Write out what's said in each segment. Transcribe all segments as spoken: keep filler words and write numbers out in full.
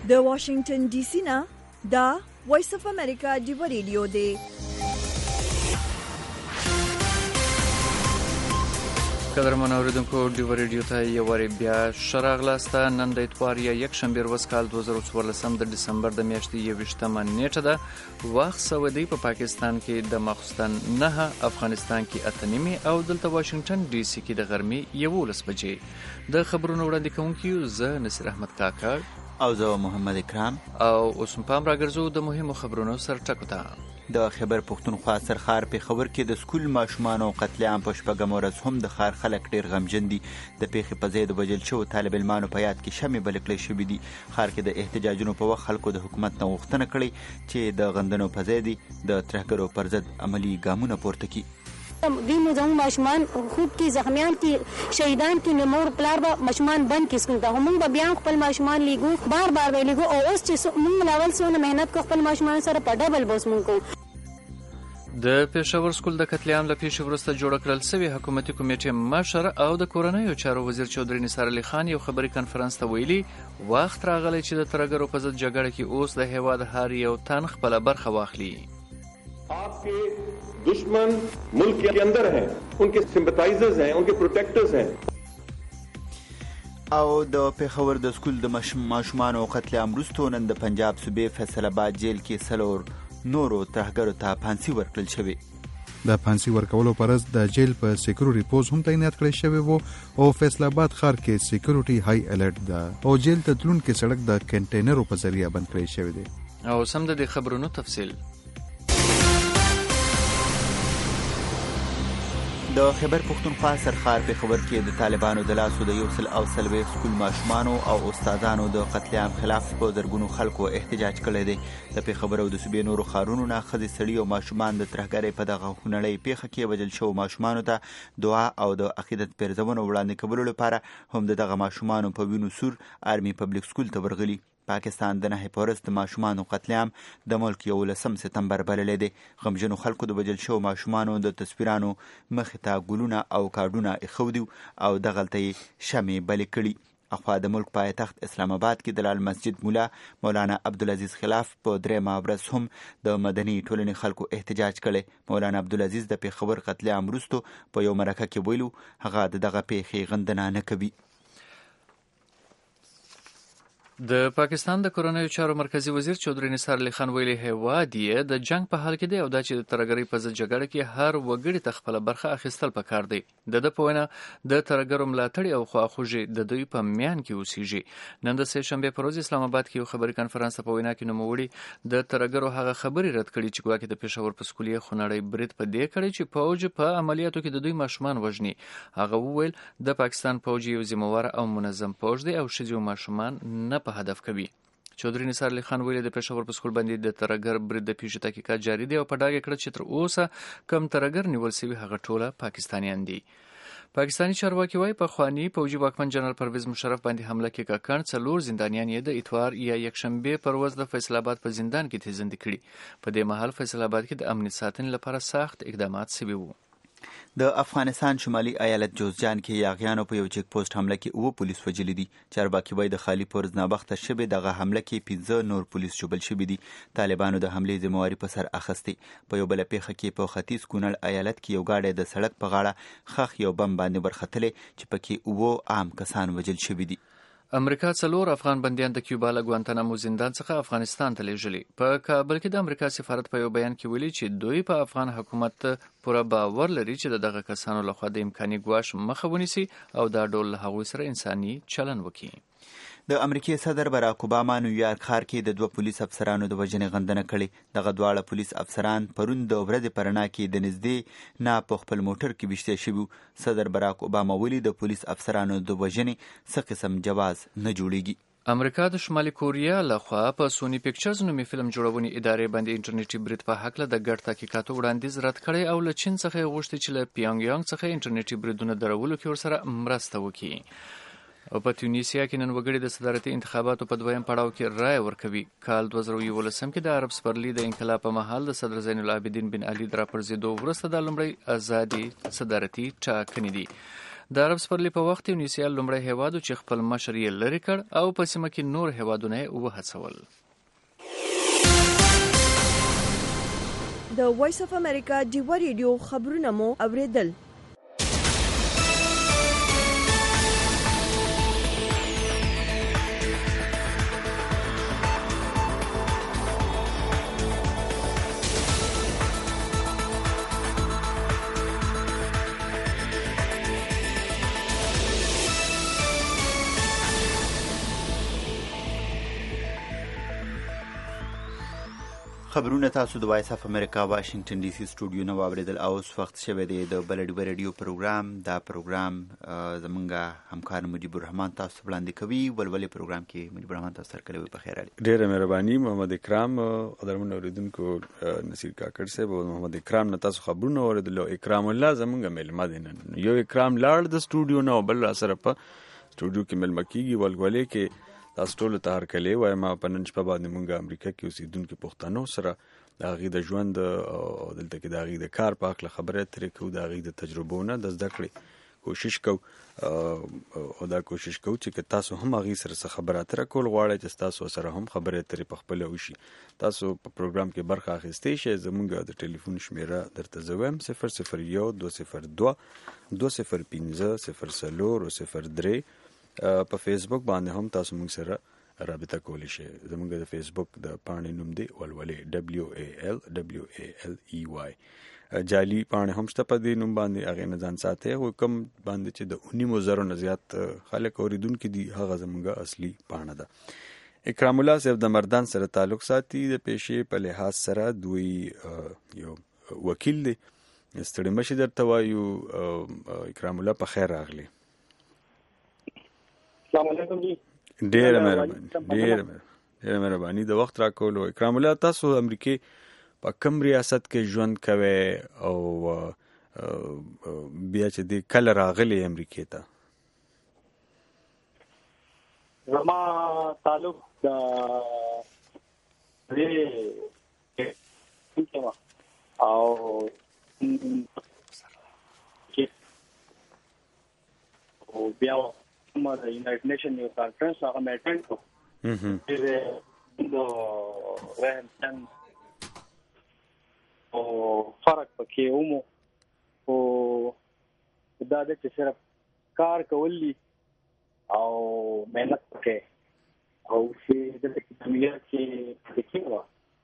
د واشنگټن ډي سي نه دا وایس اف امریکا ډیو ریډیو دی. قدرمن اوریدونکو ډیو ریډیو ته یو واری بیا ښه راغلاست. نن د اتوار یا یکشنبې ورځ کال دوه زره څوارلسم د ډسمبر د میاشتې یوویشتمه نیټه ده. وخت سعودي په پاکستان کې د ماخوستن نهه، افغانستان کې اته نیمې او دلته واشنگټن ډي سي کې د غرمې یولس بجې. د خبرونو وړاندې کوونکي زه نصیر احمد کاکا او زه محمد اکرام او اوس پام راګرځو د مهمو خبرونو سر ټکو ته. د خیبر پښتونخوا سرخار په خبر کې د سکول ماشومانو قتل عام په شپږم ورځ هم د ښار خلک ډیر غمجن دي. د پیښې په ځای د وژل شوو طالب علمانو په یاد کې شمې بلې کړې شوې دي. ښار کې د احتجاجونو په وخت خلکو د حکومت نه غوښتنه کړې چې د غندنو په ځای دي د ترهګرو پر ضد عملي ګامونه پورته کړي. دی مو زموږ ماشومان خوب کې زخمیان کې شهیدان کې نمور پلار به ماشومان بند کې سکول ته موږ به بیا خپل ماشومان لیګو بار بار به لیګو او اوس چې موږ لاول سونه مهنت کو خپل ماشومان سره په ډبل بوس موږ کو. د پېښور سکول د قتل عام له پیښې وروسته جوړ کړل شوی حکومتي کمیټې مشر او د کورنیو چارو وزیر چودري نثار علي خان یو خبري کانفرنس ته ویلي وخت راغلی چې د ترهګرو په ضد جګړه کې اوس د هیواد هر یو تن خپل برخه واخلي. आपके दुश्मन मुल्क के अंदर हैं, उनके सिंपथाइजर्स हैं, उनके प्रोटेक्टर्स हैं. او د پیښور د سکول د ماشومانو قتل عام وروسته نن د پنجاب صوبې فیصل آباد جیل کې څلور نورو ترهګرو ته پانسي ورکړل شوې. د پانسي ورکولو پرز د جیل په سکیورټي پوز هم تعینات کړی شوی وو او فیصل آباد ښار کې سکیورټي های الرټ ده او جیل ته تلونکي سړک د کنټینرو په ذریعہ بند کړی شوی دی. او سم د خبرونو تفصیل. د خیبر پښتونخوا سرخار په خبر کې د طالبانو د لاسو د یو سل او څلوېښت سکول ماشومانو او استادانو د قتل عام خلاف په زرګونو خلکو احتجاج کړی دی. د پیښور او د صوبې نورو ښارونو نه ښځې سړي او ماشومان د ترهګرۍ په دغه خونړۍ پیښه کې وژل شوو ماشومانو ته دعا او د عقیدت پیرزونو وړاندې کولو لپاره هم د دغه ماشومانو په وینو سور آرمي پبلک سکول ته ورغلي. پاکستان د نهه پورس د ماشومانو قتل عام د ملک یولسم ستمبر بللی دی. غمجنو خلکو د وژل شوو ماشومانو د تصویرانو مخې ته ګلونه او کارډونه ایښودي او دغلته یې شمې بلې کړي. اخوا د ملک پایتخت اسلام آباد کې د لال مسجد مولا مولانا عبدالعزیز خلاف په درېیمه ورځ هم د مدني ټولنې خلکو احتجاج کړی. مولانا عبدالعزیز د پیښور قتل عام وروسته په یو مرکه کې ویلو هغه د دغه پیښې غندنه نه کوي. د پاکستان د کورنیو چارو مرکزی وزیر چودري نثار علي خان ویلي هیواد یې د جنگ په حال کې دی او دا چې د ترهګرۍ په ضد جګړه کې هر وګړي ته خپله برخه اخیستل پکار دی. د ده په وینا د ترهګرو ملاتړي او خواخوږي د دوی په میان کې اوسیږي. نن د سې شنبې په ورځ اسلام آباد کې یو خبري کانفرنس په وینا کې نوموړي د ترهګرو هغه خبرې رد کړي چې ګواکې د پېښور په سکول یې خونړی برید په دې کړی چې پوج په عملیاتو کې د دوی ماشومان وژني. هغه وویل د پاکستان پوج یو ذمہوار او منظم پوج دی او ښځې او ماشومان نه په هدف کوي. چودري نثار علي خان ویلي د پېښور په سکول باندې د ترهګر برید د پیښې تحقیقات جاري دی او په ډاګه کړه چې تر اوسه کم ترهګر نیول شوي هغه ټوله پاکستانیان دي. پاکستانی چارواکي وایي پخواني پوجي واکمن جنرال پرویز مشرف باندې حمله کې کاکړ څلور زندانیان یې د اتوار یا یکشنبې پر ورځ د فیصل آباد په زندان کې تیزندي کړي. په دې مهال فیصل آباد کې د امنیت ساتنې لپاره سخت اقدامات شوي وو. د افغانستان شمالي ایالت جوزجان کې یاغیانو په یو چیک پوسټ حمله کې اوه پولیس وژلي دي. چارواکي وایي د خالي پرز نابخته شوې دغه حمله کې پنځه نور پولیس ژوبل شوي دي. طالبانو د حملې ذمهواري په سر اخیستې. په یو بله پیښه کې په ختیځ کونړ ایالت کې یو ګاډی د سړک په غاړه خښ یو بم باندې ورختلی چې پکې اوه عام کسان وژل شوي دي. امریکا څلور افغان بندیان د کیوبا له ګوانتانامو زندان څخه افغانستان ته لیږلي. په کابل کې د امریکا سفارت په یو بیان کې ویلي چې دوی په افغان حکومت پوره باور لري چې د دغه کسانو لخوا د امکاني ګواښ مخه ونیسي او دا ډول له هغوی سره انساني چلن وکړي. د امریکای صدر باراک اوباما نیویارک ښار کې د دوه پولیس افسرانو د وژنې غندنه کړې. دغه دواړه پولیس افسران پرون د ورځې په رڼا کې د نږدې نه په خپل موټر کې ویشتل شوي. صدر باراک اوباما ویلي د پولیس افسرانو د وژنې څه قسم جواز نه جوړیږي. امریکا د شمالي کوریا لخوا په سونی پکچرز نومي فلم جوړونې ادارې باندې انټرنیټي برید په هکله د ګډ تحقیقاتو وړاندیز رد کړی او له چین څخه یې غوښتي چې له پیانګ یانګ څخه انټرنیټي بریدونه درولو کې ورسره مرسته وکړي. او په تونیسیا کې نن وګړي د صدارتي انتخاباتو په دویم پړاو کې رای ورکوي. کال دوه زره یولسم کې د عرب سپرلي د انقلاب په مهال د صدر زین العابدین بن علي د راپرځېدو وروسته د لومړۍ ازادي صدارتي ټاکنې دي. د عرب سپرلي په وخت یونیسیا لومړی هیواد چې خپل مشر یې لرې کړ او په سیمه کې نور هیوادونه یې وهڅول. د وایس اف امریکا ډیوا ریډیو خبرونه مو اوریدل. خبرونه تاسو د وایس اف امریکا واشنگټن ډي سي سټوډیو نه واوریدل او اوس وخت شوی دی د بلډي ریډیو پروګرام. دا پروګرام زمونږ همکار مجيب الرحمن تاسو وړاندې کوي. ولولې پروګرام کې مجيب الرحمن تاسو سره کلوي په خیر علي. ډیره مهرباني محمد اکرام. قدرمن اوریدونکو نصیر کاکړ صاحب او محمد اکرام نه تاسو خبرونه اوریدل. اکرام الله زمونږ ملما دي نن. یو اکرام لاړ د سټوډیو نه بل را سره په سټوډیو کې ملما کیږي. ولولې کې تاسو ټول ته هر کله وایم په نن شپه باندې مونږه امریکا کې اوسېدونکو پښتنو سره د هغې د ژوند او دلته کې د هغې د کار په هکله خبرې اترې کوو، د هغې د تجربو نه د زده کړې کوشش کوو او دا کوشش کوو چې که تاسو هم هغې سره څه خبره اتره کول غواړئ چې ستاسو سره هم خبرې اترې په خپله وشي. تاسو په پروګرام کې برخه اخیستی شئ. زمونږ د ټلیفون شمیره درته زه وایم صفر صفر یو دوه صفر دوه دوه صفر پنځه صفر څلور صفر درې. په فیسبوک باندې هم تاسو موږ سره رابطه کولی شئ. زموږ د فیسبوک د پاڼې نوم دی ولولې ډبلیو ای ایل ډبلیو ای ایل ای وای. جعلي پاڼې هم شته په دې نوم باندې، هغې نه ځان ساتئ. خو کوم باندې چې د اونیمو زرو نه زیات خلک اوریدونکي دي هغه زموږ اصلي پاڼه ده. اکرام الله صاحب د مردان سره تعلق ساتي. د پیشې په لحاظ سره دوی یو وکیل دی. ستړي مشي درته وایو. اکرام الله په خیر راغلی. السلام علیکم جی. ډیره مهرباني ډیره ډیره مهرباني د وخت راکولو. اکرام الله تاسو امریکې په کوم ریاست کې ژوند کوئ او بیا چې دی کله راغلی امریکې ته؟ زما تعلق د دې او او بیا ما د یونایټډ نیشن یو کانفرنس هغه مې اټینډ کړو. چې د رهن او فرق پکې ومو او دا د چې صرف کار کولی او مهنت پکې او چې د دنیا کې پکې و.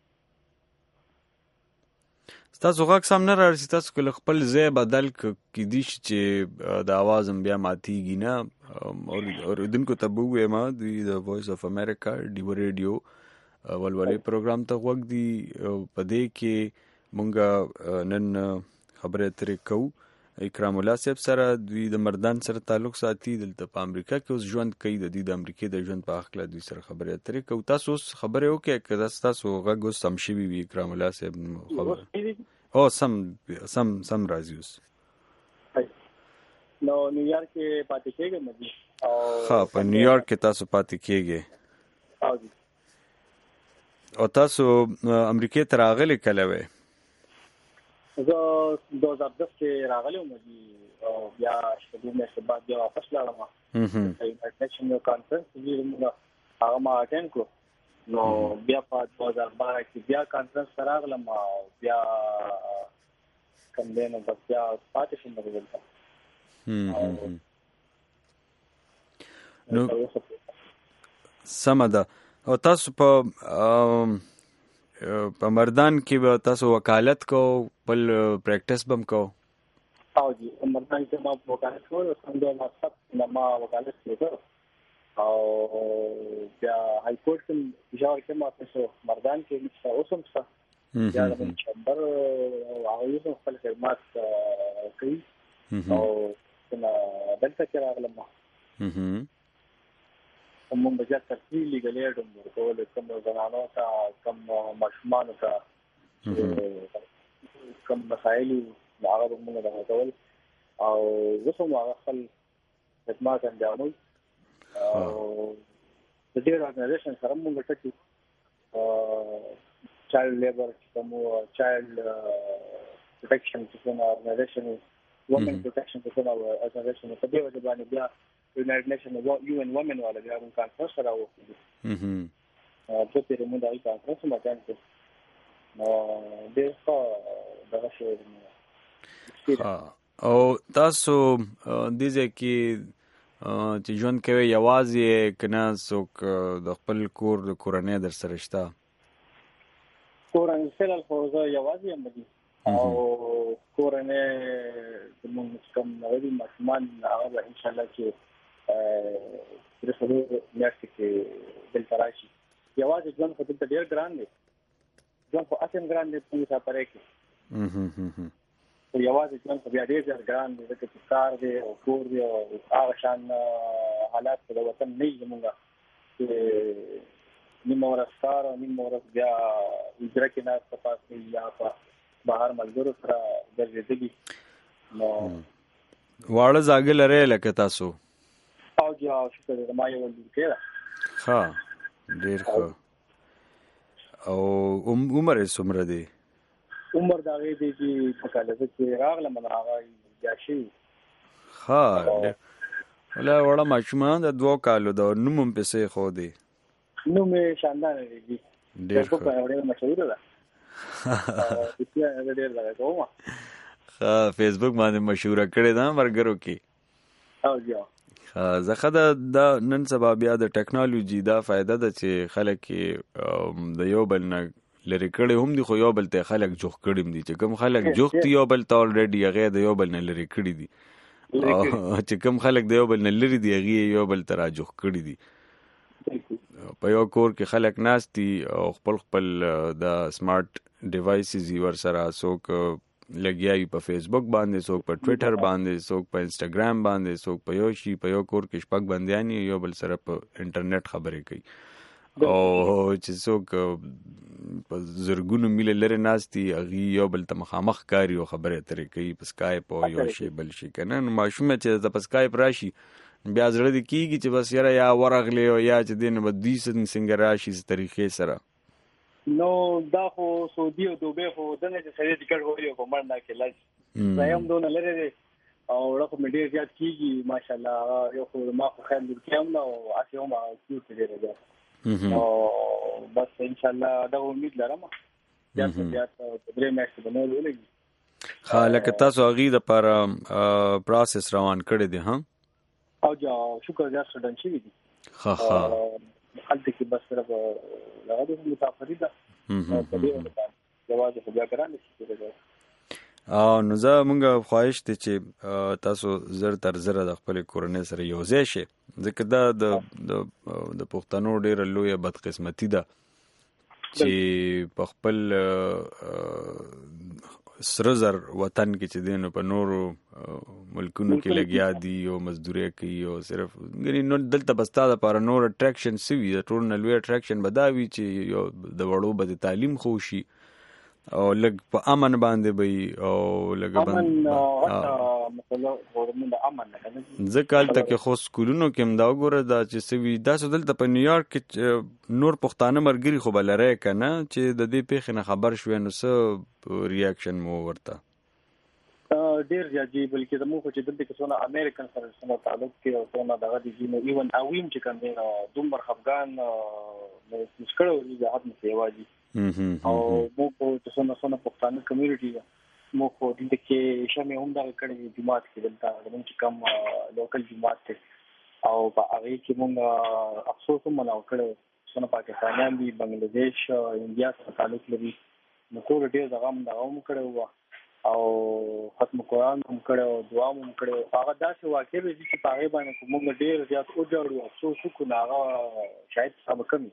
تاسو غږ سم نه راځي. تاسو کله خپل ځای بدل کړئ چې د اواز هم بیا ماتیږي نه. اوریدونکو ته به ووایم د وایس اف امریکا ډیوا ریډیو ولولې پروګرام ته غوږ دي. په دې کې مونږ نن خبرې اترې کوو اکرام الله صاحب سره. دوی د مردان سره تعلق ساتي. دلته په امریکا کې اوس ژوند کوي. د دوی د امریکې د ژوند په هکله دوی سره خبرې اترې کوو. تاسو اوس خبرې وکړئ که تاسو غږ اوس سم شوي وي. اکرام الله صاحب خبره او سم سم سم راځي اوس. نو نیویارک کې پاتې کېږم جی. ها په نیویارک کې تاسو پاتې کېږئ. او جی. او تاسو امریکې ته راغلي کله وئ؟ زه دو هزار دس کې راغلی وم جی او بیا شپږ میاشتې بعد بیا واپس لاړم. یونایټډ نیشن یو کانفرنس چې موږ هغه ما اټینډ کړو. نو بیا په دو هزار بارہ کې بیا کانفرنس ته راغلم او بیا کوم دی نو بس بیا پاتې شوم دلته. نو سمه ده. او تاسو په په مردان کې به تاسو وکالت کو بل پریکټس بم کو؟ او جی مردان کې ما وکالت کو. سم دو هزار سات ما وکالت وکړ او بیا های کورټ کې جوړ کې ما تاسو مردان کې مشته اوسم څه بیا د چمبر او هغه خپل خدمات کوي او څنګه دلته کې راغلم. کوم بجا ترتیب لګلې دوم ورکول کوم زنانو ته کوم ماشومان ته کوم مسائل هغه موږ د ورکول او زه هم هغه خپل خدمات انجاموم. او د دې ارګنایزیشن سره موږ ټاکي چایلډ لیبر کوم چایلډ پروټیکشن چې کوم ارګنایزیشن وومن پروټیکشن څه نو اساسن په دې وجه باندې بیا یونایټډ نیشن او یو ان وومن والا بیا موږ کانفرنس راوړو هم په دې موږ دغه کانفرنس ماته نو ډېر ښه دغه شی او تاسو دې ځکه چې ژوند کوي یوازې کنه څوک د خپل کور د کورنۍ در سره شته کورنۍ سره خو زه یوازې یم او کورنۍ موږ کوم نوې ماشومان هغه ان شاء الله چې پرسلو میاشتې کې دلته راشي یوازې ژوند خو دلته ډېر ګران دی ژوند خو اصلا ګران دی په سفر کې یوازې ژوند خو بیا ډېر ډېر ګران دی ځکه چې کار دی او کور دی او هغه شان حالات د وطن نه وي زموږ چې نیمه ورځ کار او نیمه ورځ بیا اجره کې ناسته پاسې یا په بهر ملګرو سره ګرځېدلي نو واړه زاګه لرئ لکه تاسو او جا شکر دې ما یو لږه ښه ډېر ښه او عمر یې څومره دی عمر دا غي دی چې په کال کې راغله من هغه یا شي ها ولا وړه ماشومان د دوه کالو د نوم په څه خو دی نوم شاندار دی ډېر ښه په اورې مشهور ده ها ډېر دا کومه ها فیسبوک باندې مشهور کړی دا مرګرو کې او جا زخه د نن سبا بیا د ټیکنالوژي دا فائدہ ده چې خلک د یو بل نه لری کړي هم دي خو یو بل ته خلک جوخ کړي دي چې کوم خلک جوخ دی یو بل ته الریډي هغه د یو بل نه لری کړي دي چې کوم خلک د یو بل نه لری دي هغه یو بل ته را جوخ کړي دي په یو کور کې خلک ناشتي او خپل خپل د سمارټ ډیوایسز ور سره څوک لګیاي په فیسبوک باندې څوک په ټوئیټر باندې څوک په انستګرام باندې څوک په یو شي په یو کور کې شپږ بنديانی یو بل سره په انټرنیټ خبرې کوي او چې څوک په زرګونو میل لري ناشتي اغي یو بل ته مخامخ کاری او خبرې ترې کوي په سکایپ او یو شی بل شي کنه ماشومه چې په سکایپ راشي بیا زړه دې کیږي چې بس یاره یا ورغلی او یا چې دین بدی څنګه راشي ز طریقې سره نو دا خو سعودي او دوبه خو دنه چې سړی ټیکټ وایي په منډه کې لاس زایم دونه لري او رقم ډیر زیات کیږي ماشاءالله یو خو ما خو خیر دې کوم نو اته هم کیوت دی راځي او بس ان شاء الله دا امید لرم بیا بیا درې میاشتې بنول ولګي خالک تاسو غي د پر پروسس روان کړی دی ها او جا شکر دې سره شي دي ها ها حالت کې بس سره لغه د مسافرې ده په دې وخت جواز خو بیا ګران شي او نو زه مونږه خواهش ته چې تاسو زر تر زر د خپل کورنۍ سره یو ځای شي ځکه دا د د پښتنو ډېر لوی بدقسمتي ده چې په خپل سره زر وطن کې چې دینو په نورو ملکونو کې لګیا دي او مزدوري کوي او صرف غني نو دلته بستا د پر نور اټریکشن سوي د ټول نلوي اټریکشن بداوي چې یو د وړو بد تعلیم خو شي او لګ په امن باندې وي او لګ باندې مثلا ورمن د امن ځکه تل کې خو سکولونو کې مدا وګوره دا چې سوي دا دلته په نیویارک کې نور پښتانه مرګري خو بلره کنه چې د دې پیښې نه خبر شوي نو څه ریاکشن مو ورته ډیر ځي بلکې د مو خو چې دلته کې څونه امریکن سره څونه تعلق کې او څونه دغه دي نو ایون اویم چې کوم دی نو دومره افغان نو مشکل دی د حد مسیواجی او مو په څونه څونه پښتانه کمیونټي مو خو دې کې شمه هم دا کړي جماعت کې دلته د کوم لوکل جماعت او په هغه کې موږ افسوس هم نه وکړو څونه پاکستانیان دي بنگلاديش انډیا سره تعلق لري نو ټول ډیر دغه هم دغه هم کړو او ختم قرآن هم کړو دعا هم کړو هغه داسې واقع به چې په هغه باندې کوم ډیر زیات او جوړو افسوس کو نه شاید سبا کمی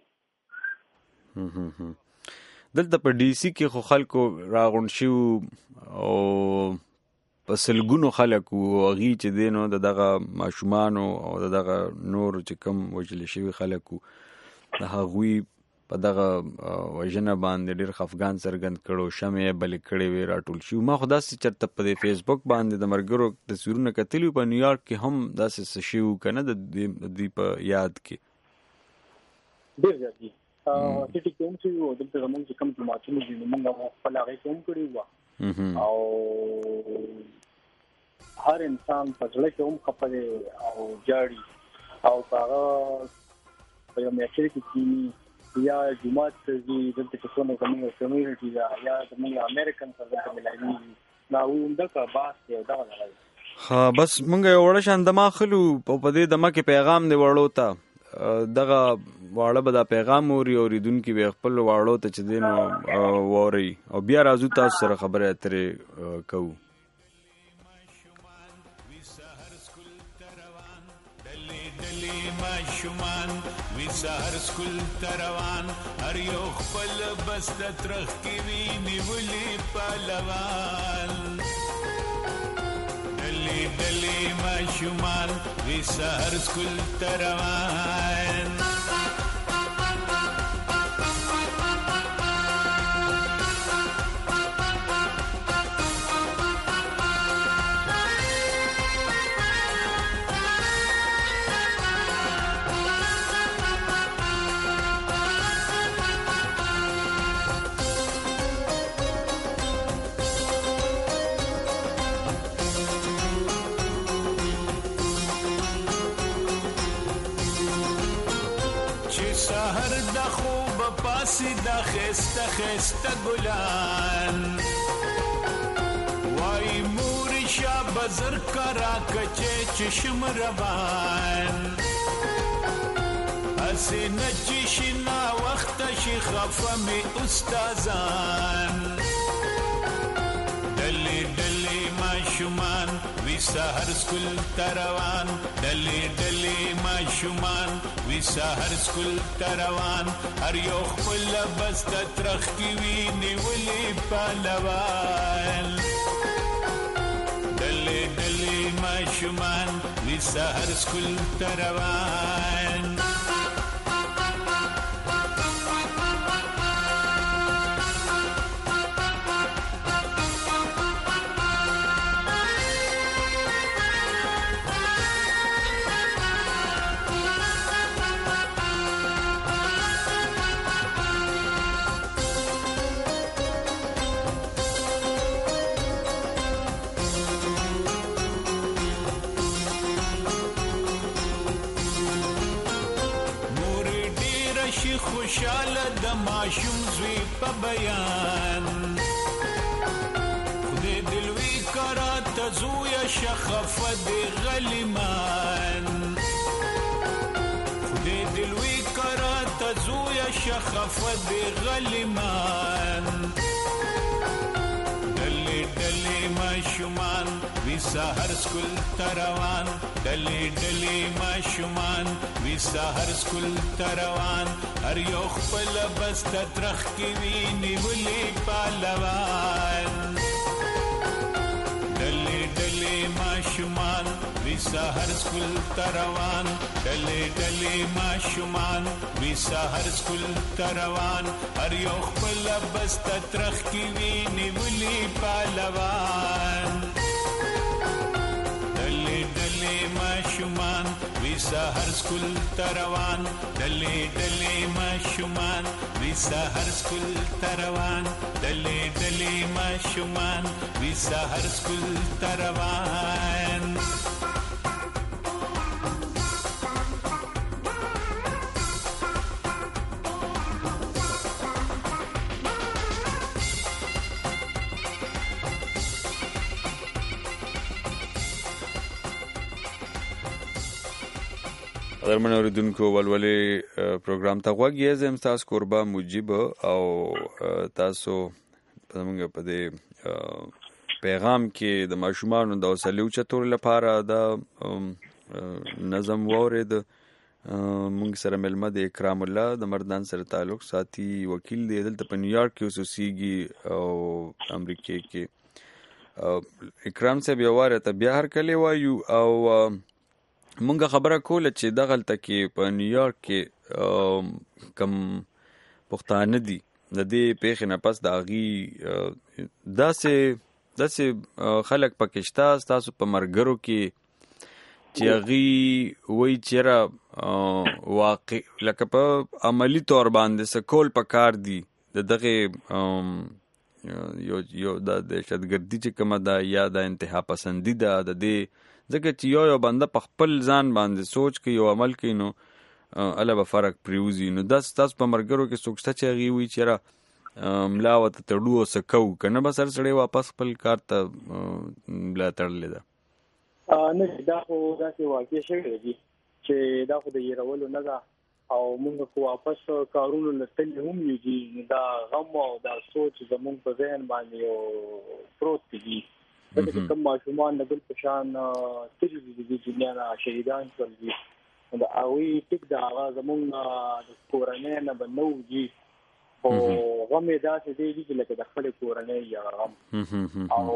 دلته په ډي سي کې خو خلکو راغون شو او په سلګونو خلکو غي چې دینو دغه ماشومان او دغه نور چې کم وجل شي خلکو هغوی په دغه وجنه باندې ډیر افغان سرګند کړو شمه بل کړي وی راټول شو ما خدا سي چرته په فیسبوک باندې د مرګرو تصویرونه کتلی په نیویارک کې هم داسې شیو کنه د دې په یاد کې ډیر ځي ا چې کوم څه یو دلته موږ چې کوم جماعتونه دي موږ خپل هغه کوم کړی و او هر انسان په ځل کې هم خپل او جاړي او هغه په یو میاشت کې کینی یا جماعت دې دلته څونه کومه کمیونټي دا یا د موږ امریکن سره ملایي دا ویندا کا باس یو دا راځي. ها بس مونږ یو وړ شان دما خلو په دې دما کې پیغام دی وړو ته دغه واړه به دا پیغام اوري اوریدونکو به خپل واړو ته چې دین ووري او بیا راځو تاسو سره خبره اترې کوو. سهر سکول تروان هر یو خپل بس د ترخ کی وی نیولی پهلوان دلی دلی ما شومان وی سهر سکول تروان سهر د خوب پاسی د خسته خسته ګلان وای مور شاه بزر کرا کچه چشم روان اسی نچشنا وخت شي خفه می استادان دلی دلی ما شومان وی سهر سکول تروان دلی دلی ما شومان وی سهر سکول تروان هر یو خپل بس د ترخ کی وی نیولی پهلوان دلی دلی ما شومان وی سهر سکول تروان خوشاله د ماشوم زوی په بیان خدای دلوي کرا تزویا شخفه د غلیمان خدای دلوي کرا تزویا شخفه د غلیمان دلی دلی ماشومان وی سهر سکول تروان دلی دلی ماشومان وی سهر سکول تروان هر یو خپل بس د ترخ کی وی نیولی پهلوان دلی دلی ماشومان وی سهر سکول تروان دلی دلی ماشومان وی سهر سکول تروان هر یو خپل بس د ترخ کی وی نیولی پهلوان دلی دلی ماشومان وی سهر سکول تروان دلی دلی ماشومان وی سهر سکول تروان دلی دلی ماشومان وی سهر سکول تروان درمن اوریدونکو ولولې پروګرام ته غوږ یې زم تاسو قربا مجيب او تاسو پدمنګ په دې پیغام کې د ماشومان د وسلو چتور لپاره د نظم وورید مونږ سره ملمه د اکرام الله د مردان سره تعلق ساتي وکیل دی دلته په نیویارک کې اوسېږي او امریکا کې اکرام صاحب یو واره ته بیا هر کله وایو او مونږه خبره کوله چې دغلته کې په نیویارک کې کم پښتانه دي د دې پیښې نه پس د هغې داسې داسې خلک پکشته ستاسو په مرګرو کې چې هغې وایي چېرې واقع لکه په عملي طور باندې څه کول پکار دي د دغې یو یو د دهشتګردي چې کومه ده یا د انتها پسندي ده د دې ځکه چې یو یو بنده په خپل ځان باندې سوچ کوي او عمل کوي نو اله به فرق پریوزي. نو دا ستاسو په مرګرو کې څوک شته چې هغې وایي چې یاره ملا ورته تړو او څه کوو که نه به سر سړی واپس خپل کار ته ملا تړلې ده؟ نه دا خو داسې واقع شوی دی چې دا خو د هېرولو نه ده او موږ خو واپس کارونو لستلې هم یو دي. دا غم او دا سوچ زموږ په ذهن باندې یو پروت دي ځکه چې کوم ماشومان د بل په شان تېرې دي د دنیا نه شهیدان شول دي د هغوی ټیک د هغه زموږ د کورنۍ نه به نه وځي خو غم یې داسې دی چې لکه د خپلې کورنۍ یا غم. او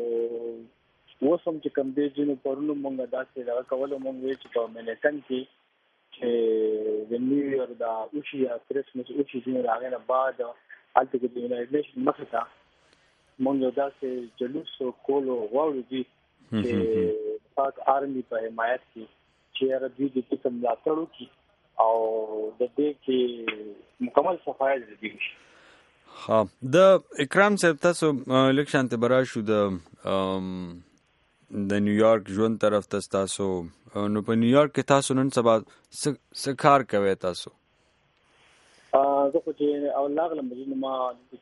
اوس هم چې کوم دی ځینو پرونو موږ داسې دغه کولو موږ وایي چې په مینټن کې چې د نیو ایئر دا اوشي یا کرسمس اوشي ځینې د هغې نه بعد هلته کې د یونایټډ نیشن مخې ته موږ یو داسې جلوس کولو غواړو دي چې پاک آرمي په حمایت کې چې یاره دوی د دې ته ملاتړ وکړي او د دې کې مکمل صفایي د دې وشي. ښه د اکرام صاحب تاسو لږ شانتې به راشو د د نیویارک ژوند طرف ته ستاسو نو په نیویارک کې تاسو نن سبا څه کار کوئ تاسو؟ زه خو چې اول راغلم نو ما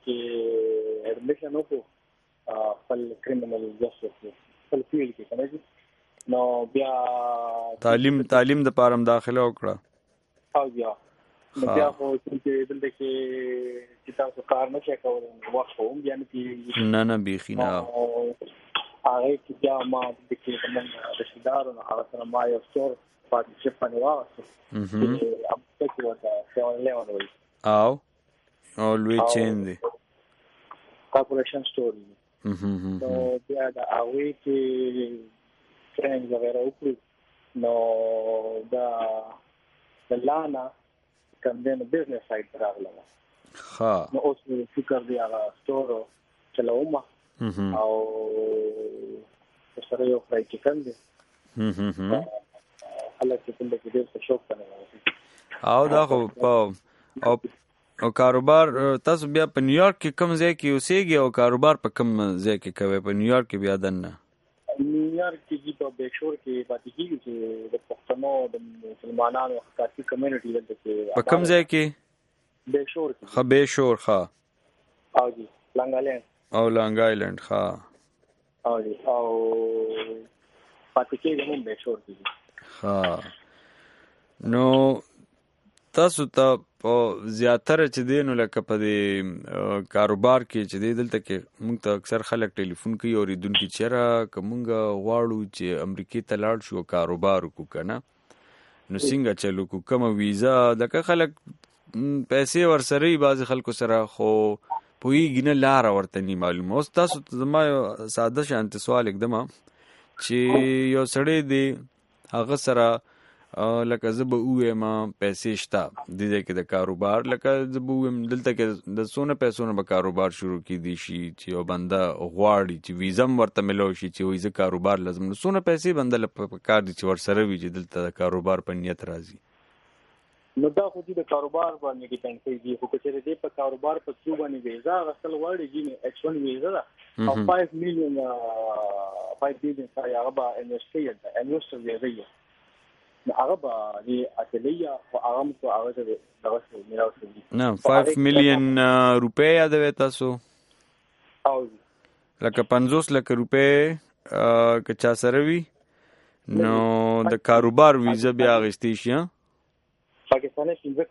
کې ایډمیشن وکړو خپل کریمینل جسټس خپل فیلډ کې که نه نو بیا تعلیم تعلیم دپاره هم داخله وکړه؟ او بیا نو بیا خو چې دلته کې چې تاسو کار نه شئ کولی وخت خو هم بیا نه کېږي. نه نه بیخي نه هغه کې بیا ما د کې زموږ رشتهدارو نه هغه سره ما یو سټور پارټنرشپ باندې واخیستو چې هغه کې ورته سیون الیون وایي او او لوی چین دی کارپوریشن سټور دی. نو بیا د هغوی کې ټریننګ وغیره وکړو نو دا د لانا کوم دی نو بزنس سایډ ته راغلم. ښه نو اوس مې فکر دی هغه سټور چلوم او سره یو فرای چکن دی هله چې کوم کې ډېر څه شوق کنه او دا خو په او کاروبار تاسو بیا په نیویارک کې کوم ځای کې اوسېږئ او کاروبار په کوم ځای کې کوئ په نیویارک کې بیا دننه؟ نیویارک کې چې په بیکشور کې پاتې کېږي چې د پښتنو د مسلمانانو خاصي کمیونټي دلته کې په کوم ځای کې؟ بیکشور کې. ښه بیکشور ښه او جی لانګ آیلینډ او لانګ آیلینډ ښه او جی او پاتې کېږي هم بیکشور کې. ښه نو تاسو ته په زیاتره چې دی نو لکه په دې کاروبار کې چې دی دلته کې موږ ته اکثر خلک ټلیفون کوي اورېدونکي چې یاره که موږ غواړو چې امریکې ته لاړ شو کاروبار وکړو که نه نو څنګه چل وکړو کومه ویزا لکه خلک پیسې ورسره وي بعضې خلکو سره خو پوهېږي نه لاره ورته نی معلومه. اوس تاسو ته زما یو ساده شانتې سوال اکدمه چې یو سړی دی هغه سره لکه زه به ووایم پیسې شته دې ځای کې د کاروبار لکه زه به ووایم دلته کې د څونه پیسو نه به کاروبار شروع کیدی شي چې یو بنده غواړي چې ویزا هم ورته میلاو شي چې وایي زه کاروبار لازم نو څونه پیسې بنده له پکار دي چې ورسره وي چې دلته د کاروبار په نیت راځي؟ نو دا خو دې د کاروبار باندې ډیپینډ کوي خو که چېرې دې په کاروبار په تھرو باندې ویزا اخیستل غواړي جینې ایچ ون ویزا ده او فایو میلیون فایو بیلیون ساري هغه به انویسټ کوي هلته انویسټر ویزا یې نو هغه به دې اټلۍ او هغه هم خو هغه ته دغه شی میلاو شوي نه فایو میلیون روپۍ یادوئ تاسو او لکه پنځوس لکه روپۍ که چا سره وي نو د کاروبار ویزا بیا اخیستی شي پاکستاني پنځه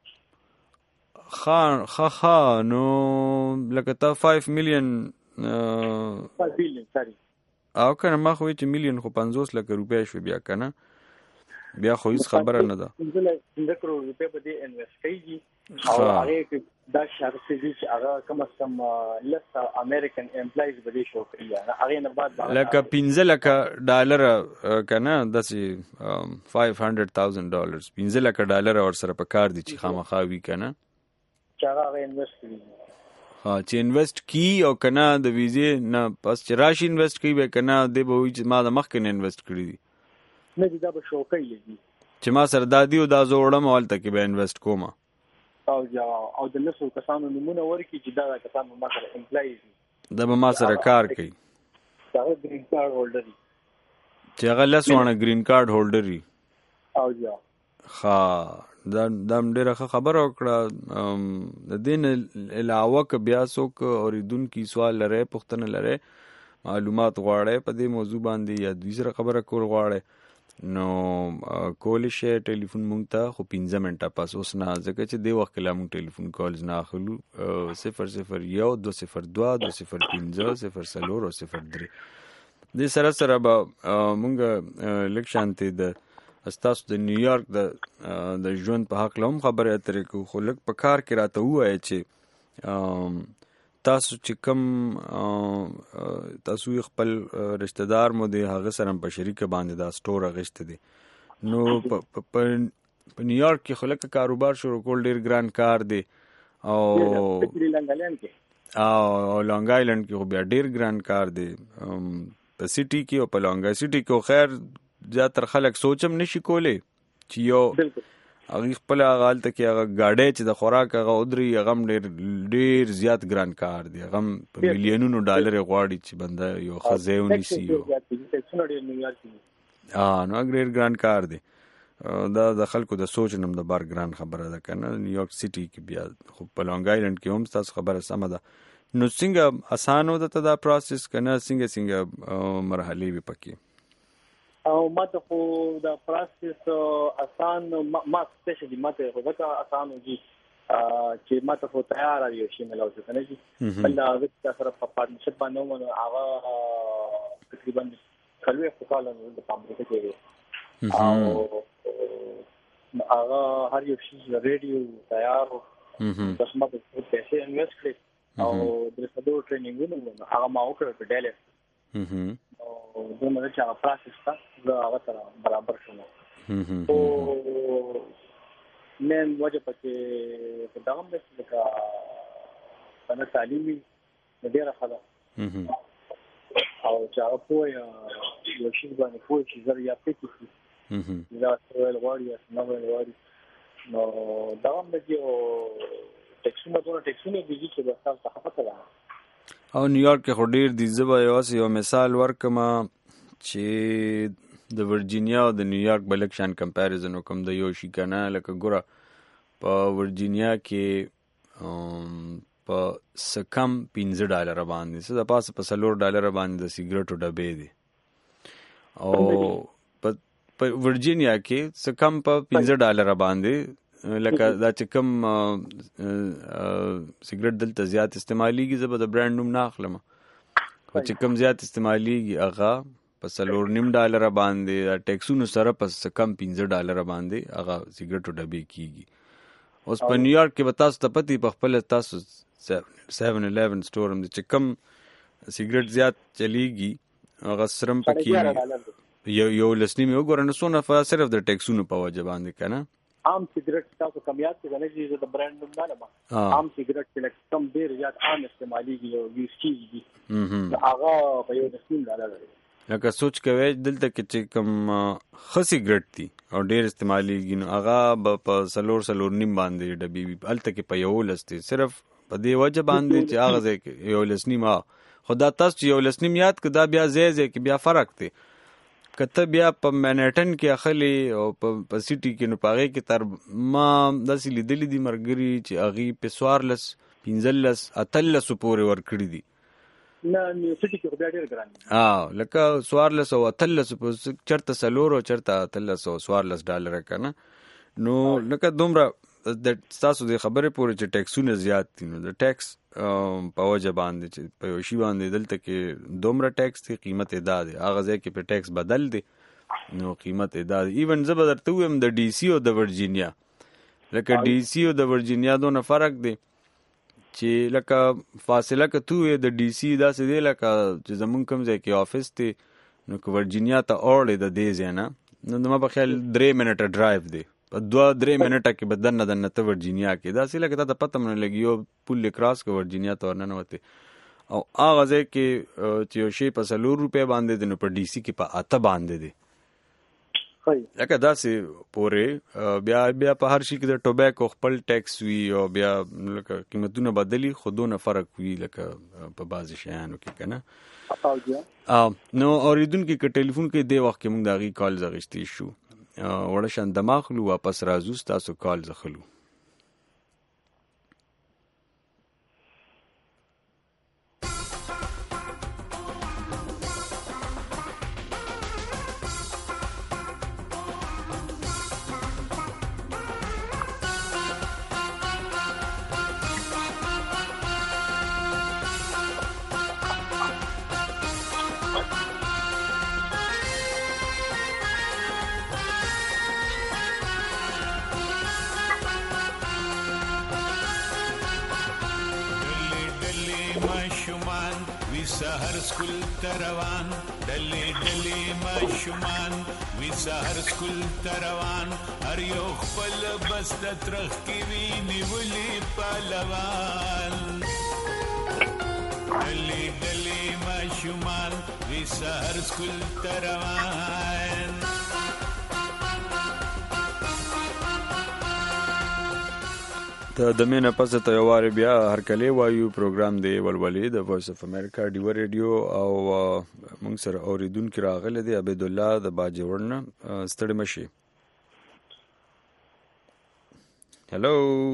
کروڑه ښه ښه ښه نو لکه تا فایو میلیون فایو بیلیون ساري او که نه ما خو وایي چې میلیون خو پنځوس لکه روپۍ شو بیا که نه بیا خو هیڅ خبره نه ده. پنځه کروڑ روپۍ به دې انویسټ کېږي او هغې کې دا شرط دي چې هغه کم از کم لس امریکن امپلایز به دې شو کوي هغې نه بعد لکه پنځه لکه ډالره که نه داسې فایو هنډرډ تاوزنډ ډالرز پنځه لکه ډالره ورسره په کار دي چې خامخا وي که نه چې هغه هغه انویسټ کوي ها چې انویسټ کی او که نه د ویزې نه پس چې راشي انویسټ کوي به که نه دی به وایي چې ما د مخکې نه انویسټ کړي دي نه دي دا به شوقۍ دي چې ما سره دا دي او دا زه وړم او هلته کې به انویسټ کوم او او د نسو کسانو نمونه ورکړي چې دا کسانو ما سره امپلایز دا به ما سره کار کوي دا ګرین کارت هولډر چې هغه لسونه ګرین کارت هولډر او یا ها دا دا ډیره خبره وکړه د دین علاوه ک بیا څوک اوریدونکو سوال لري پوښتنه لري معلومات غواړي په دې موضوع باندې یا د سره خبره کول غواړي نو کول شي ټلیفون مونږ ته خو پنځه منټه پاس اوس نه ځکه چې دی وخت لا مونږ ټلیفون کالز نه اخلو صفر صفر یو دو صفر دو دو صفر پنځه صفر څلور او صفر درې دې سره سره به مونږ لږ شانتي د استاسو د نیویارک د د ژوند په حق لوم خبره اترې کو خو لږ په کار کې راته وایي چې تاسو چې کوم تاسو خپل رشتہ دار مو دی هغه سره په شریک باندې دا سٹور غشت دي نو په نیویارک کې خلک کاروبار شروع کول ډیر ګران کار دی او لانګ او لانګ آیلند کې بیا ډیر ګران کار دی په سټي کې او په لانګ سټي کې خیر زیاتره خلک سوچم نشي کولای چې یو هغه خپل غال ته کې هغه گاډي چې د خوراک هغه ودري هغه ډیر ډیر زیات ګران کار دی هغه په میلیونونو ډالر غواړي چې بنده یو خزهونی سی یو اه نو ډیر ګران کار دی دا د خلکو د سوچ نم د بار ګران خبره ده کنه نیویارک سټي کې بیا خو په لانګ آیلند کې هم تاسو خبره سم ده نو څنګه اسانه ده دا پروسس کنه څنګه څنګه مرحله وي پکې او ماته خو دا پروسس آسان ما سپیشلی ماته خو ځکه آسان وي چې ماته خو تیار یو شی ملو ځکه نه چې بل دا وخت سره په پارتنرشپ باندې مونږ هغه تقریبا کلوې په کال د امریکا کې او هغه هر یو شی ریډیو تیار د سمات په پیسې انویسټ کړی او د څه ټریننګونو هغه ما وکړ په ډیلس او دغه چې هغه پروسس تا زه هغه سره برابر شوم او نن وجه پکې په دغه مې لکه انا تعلیمي ډیره خلا او چې هغه په یو شی باندې په چې زر یا پېټي دا ټول غواړي نو غواړي نو دغه مې یو ټیکسونه ټول ټیکسونه دي چې د تاسو څخه پته ده او نیویارک کې خو ډیر دي زبا یو مثال ورکما چې د ورجینیا او د نیویارک بلک شان کمپیریزن وکم د یو شي کنه لکه ګوره په ورجینیا کې په سکم پنځه ډالر باندې څه د پاسه په سلور ډالر باندې د سیګریټو ډبې دي او په ورجینیا کې سکم په پنځه ډالر باندې لکه دا چې کوم سیګریټ دلته زیات استعماليږي زبر د برانډ نوم نه اخلم خو چې کوم زیات استعماليږي هغه په سلور نیم ډالر باندې ټیکسونو سره په کم پنځه ډالر باندې هغه سیګریټو ډبې کیږي اوس په نیویارک کې به تاسو ته پتی په خپل تاسو سیون الیون سٹور هم چې کوم سیګریټ زیات چلیږي هغه سرم پکې یو یو لسنی مې وګورم نو څونه صرف د ټیکسونو په وجه باندې کنه عام سیګریټ تاسو کمیات څنګه نه دي د برانډ نوم نه لمه عام سیګریټ چې کم ډیر زیات عام استعماليږي او یوز کیږي هغه په یو دسمین ډالر لکه سوچ کوي دلته کې چې کم خ سیګریټ دي او ډیر استعماليږي نو هغه په سلور سلور نیم باندې ډبي الته کې په یو لسته صرف په دی وجه باندې چې هغه ځکه یو لسنی ما خدا تاسو یو لسنی یاد کدا بیا زی زی کې بیا فرق دی کته بیا په منهټن کې اخلي او په سټي کې نو پاغه کې تر ما داسې لیدلې دي مرګري چې اغي په سوارلس پنځلس اتلس پورې ور کړی دي نه نو سټي کې بیا ډېر ګران دي ها لکه سوارلس او اتلس په چرته سلور او چرته اتلس او سوارلس ډالر کنه نو لکه دومره د تاسو د خبرې پورې چې ټیکسونه زیات دي نو د ټیکس په وجه باندې چې په یو شی باندې دلته کې دومره ټیکس دی قیمت ادا دی هغه ځای کې په ټیکس بدل دی نو قیمت ادا دی ایون زه به درته وایم د ډي سي او د ورجینیا لکه ډي سي او د ورجینیا دونه فرق دی چې لکه فاصله که تو د ډي سي داسې دی لکه چې زمونږ کوم ځای کې آفس دی نو که ورجینیا ته اوړې د دې ځای نه نو زما په خیال درې منټه ډرایو دی په دوه درې منټه کې به دننه دننه ته ورجینیا کې داسې لکه ته پته نه لګي یو پل کراس که ورجینیا ته ورننوتې او هغه ځای کې چې یو شی په څلور روپۍ باندې دی نو په ډي سي کې په اته باندې دی لکه داسې پورې بیا بیا په هر شي کې د ټوبیکو خپل ټیکس وي او بیا لکه قیمتونه بدلی خو دونه فرق وي لکه په بعضې شیانو کې که نه. نو اورېدونکي که ټلیفون کوي دې وخت کې موږ د هغې کالز اخیستی شو وړه شان دمه اخلو واپس راځو ستاسو کالز اخلو. سحر سکول تروان ډلې ډلې ماشومان وی سحر سکول تروان هر یو خپل بس د ترخ کې وی نیولې پهلوان ډلې ډلې ماشومان وی سحر سکول تروان. د مینه پس ته یو وار بیا هر کله وایو پروګرام دی ولولې د وایس اف امریکا ډیو ریډیو او موږ سره اوریدونکو راغله دی عبد الله د باجوړنه ستړي مشي. هلو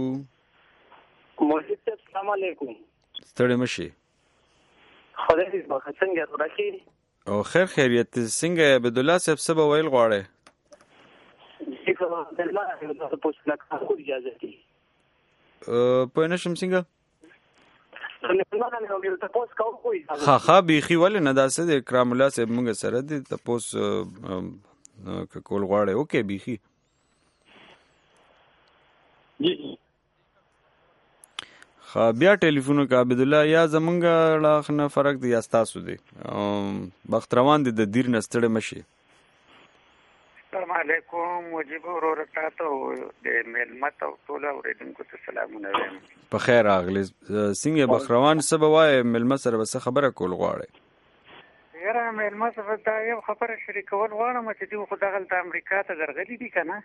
موجود السلام علیکم. ستړي مشي. خدای دې په څنګه راکړي او خیر خیریت څنګه عبد الله صاحب سبا ویل غواړي چې کومه دلته د پوښتنه کوم اجازه دي په نشم څنګه ها ها بیخي ولې نه داسې د اکرام الله صاحب موږ سره دي تپوس کول غواړي اوکې بیخي خا بیا ټلیفون کا عبد الله یا زمونږ لاخ نه فرق دی یا تاسو دی بخت روان دي د دیر نستړ مشي. السلام علیکم وجيب ورور تاسو د ملمت او ټول اوریدونکو ته سلامونه وایم. په خیر راغلی څنګه بخروان سبا وای ملمت سره بس خبره کول غواړي. یاره ملمت سره دا یو خبره شریکول غواړم چې دوی خو دغه د امریکا ته درغلي دي کنه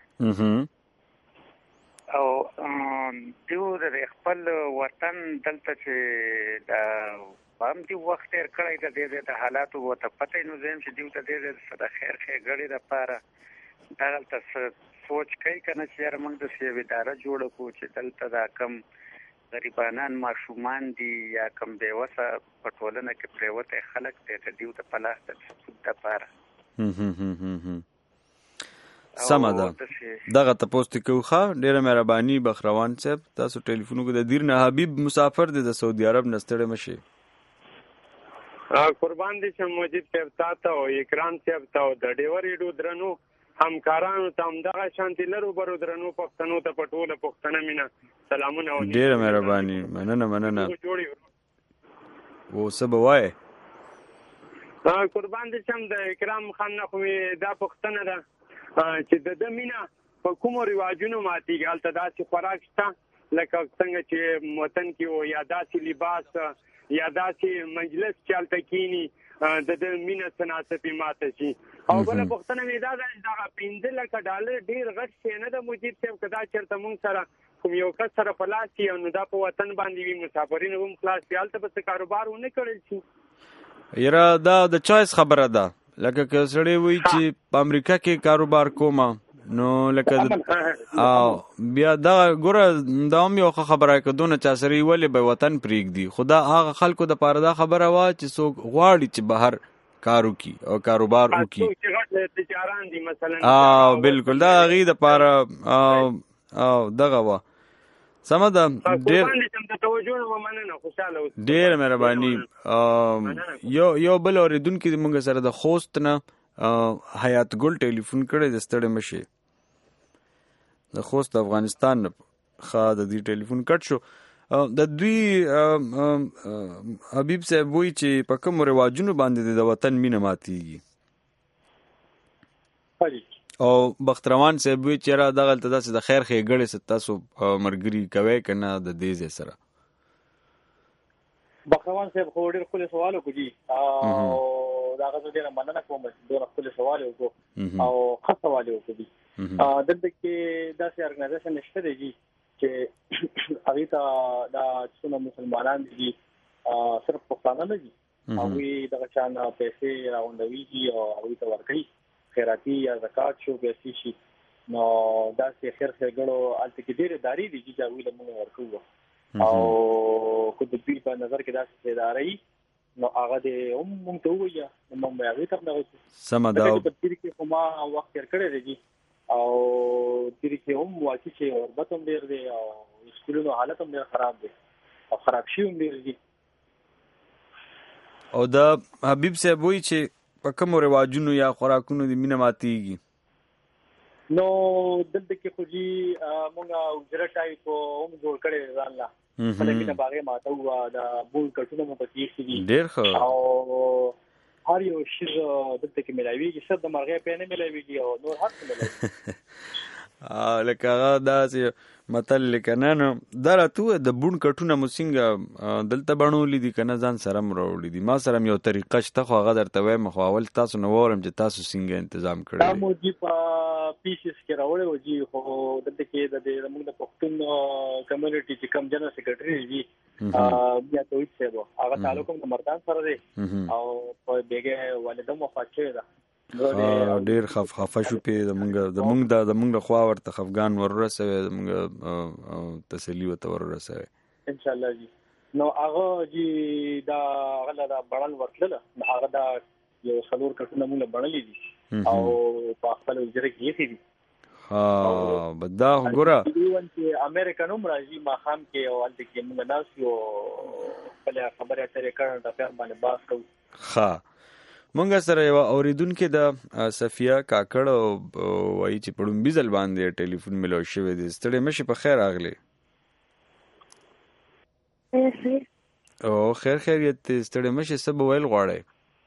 او دوی د خپل وطن دلته چې دا هم دی وخت تیر کړی د دې د حالاتو وته پته نو زم چې دوی ته د د خیر خیر غړي د پاره دلته سوچ کوي کنه چې موږ د سی اداره جوړ کو چې دلته دا کم غریبانان ماشومان دي یا کم بیوسه پټولنه کې پریوته خلک ته دیو ته پلاس د پاره سمه ده دغه تاسو ته کوخه ډیره مهرباني بخروان صاحب تاسو ټلیفون کو د دیر نه حبیب مسافر دی د سعودي عرب نستړی مشي. قربان دي چې موجود صاحب ته او اکرام صاحب ته د ډیور ایډو درنو همکارانو ته هم دغه شانتي لرو برو درنو پښتنو ته پټوله پښتنه مینا سلامونه او ډیره مهرباني مننه مننه و سبا وای قربان دي چې د اکرام خان نه خو دا پښتنه ده چې د د مینا په کوم رواجونو ماتي غلطه داسې خوراک شته لکه څنګه چې وطن کې او یا داسې لباس یا داسې مجلس چالت کینی د د مینا سناسپی ماته شي او بل پښتنه مې دا دا پنځه لک ډالر ډیر غټ شي نه د موجود څخه کدا چرته مونږ سره کوم یو کس سره پلاسي او نو دا په وطن باندې وي مسافرین هم خلاص یالته په کاروبار ونه کړل شي. یره دا د چويس خبره ده لکه که سړی وي چې په امریکا کې کاروبار کومه نو لکه او بیا دا ګوره دا هم یو خبره که دونه چا سره ولې به وطن پرېږدي خدا هغه خلکو د پاره دا خبره وا چې څوک غواړي چې بهر کارو کی او کاروبار وکي او بالکل دا غي د پاره او او دغه وا سم ده ډیر ډیر مهرباني یو یو بل اوریدونکو موږ سره د خوست نه حیات ګل ټلیفون کړی د ستړي مشي د خوست افغانستان خا د دې ټلیفون کټ شو د دوی حبیب صاحب وی چې په کوم رواجونو باندې د وطن مینه ماتيږي او بختروان صاحب وی چې را دغه تاسو د خیر خې غړې ستاسو مرګري کوي کنه د دې سره بختروان صاحب خو ډېر خپل سوالو کوي او دا غزه ډیره مننه کوم چې دوه خپل سوال وکړو او خاص سوال وکړو دلته کې داسې ارګنایزیشن نشته دی چې هغه ته دا څونه مسلمانان دي صرف پښتانه نه دي او دا چانه پیسې راوندوي او هغه ته ورکړي خیراتی یا زکات شو پیسې شي نو دا چې خیر څنګه الته کې ډېر داری دي چې هغه له موږ ورکو او کو د دې په نظر کې دا چې داري نو هغه دې هم موږ ته وایي نو موږ هغه ته نه سم دا په دې کې کومه وخت تر کړی دی او دې کې هم واقعي چې اوربت هم ډېر دی او سکولونو حالت هم ډېر خراب دی او خراب شي هم ډېر دي او دا حبیب صاحب وایي چې په کوم رواجونو یا خوراکونو د مینه ماتيږي نو دلته کې خو جی مونږه وجره ټایپ هم جوړ کړی ځان لا په دې کې باغې ماته هوا دا بول کټونه مو پکې شي ډېر ښه او هر یو شی دلته کې ملایويږي څه د مرغې په نه ملایويږي او نور هڅه ملایوي ا لکه دا چې متل لکنه نو دا راته د بون کټونه موسنګ دلته بڼولې دي کنه ځان سره مروړې دي ما سره یو طریقه شته خو هغه درته وایم خو اول تاسو نو ورم چې تاسو څنګه تنظیم کړی دا مو جی په پیسز کې راوړې و جی خو دلته کې د دې موږ د پښتون کمیونټي چې کم جنرال سیکریټري دی بیا ته وځي به هغه تعلق د مردان سره دی او په بیګه والده وفات شوی ده ډیر خف خفه شو په د مونږ د مونږ د مونږ خوا ورته خفغان ورسوي د مونږ تسلی وته ورسوي ان شاء الله جی نو هغه جی دا غلا دا بړل ورتله هغه دا یو څلور کټونه مونږ بړلې دي او په خپل وجره کې دي ها بدا وګوره چې امریکا نوم راځي ما خام کې او د کې مونږ ناس یو خپل خبره ترې کړه د پیغام باندې باس کوو ها مونږ سره یو اوریدونکو د صفیه کاکړ وایي چې پړم بيزل باندې ټلیفون ملو شوی دی ستړي مشي په خیر اغلی او خیر خیریت ستړي مشي سبا ویل غواړي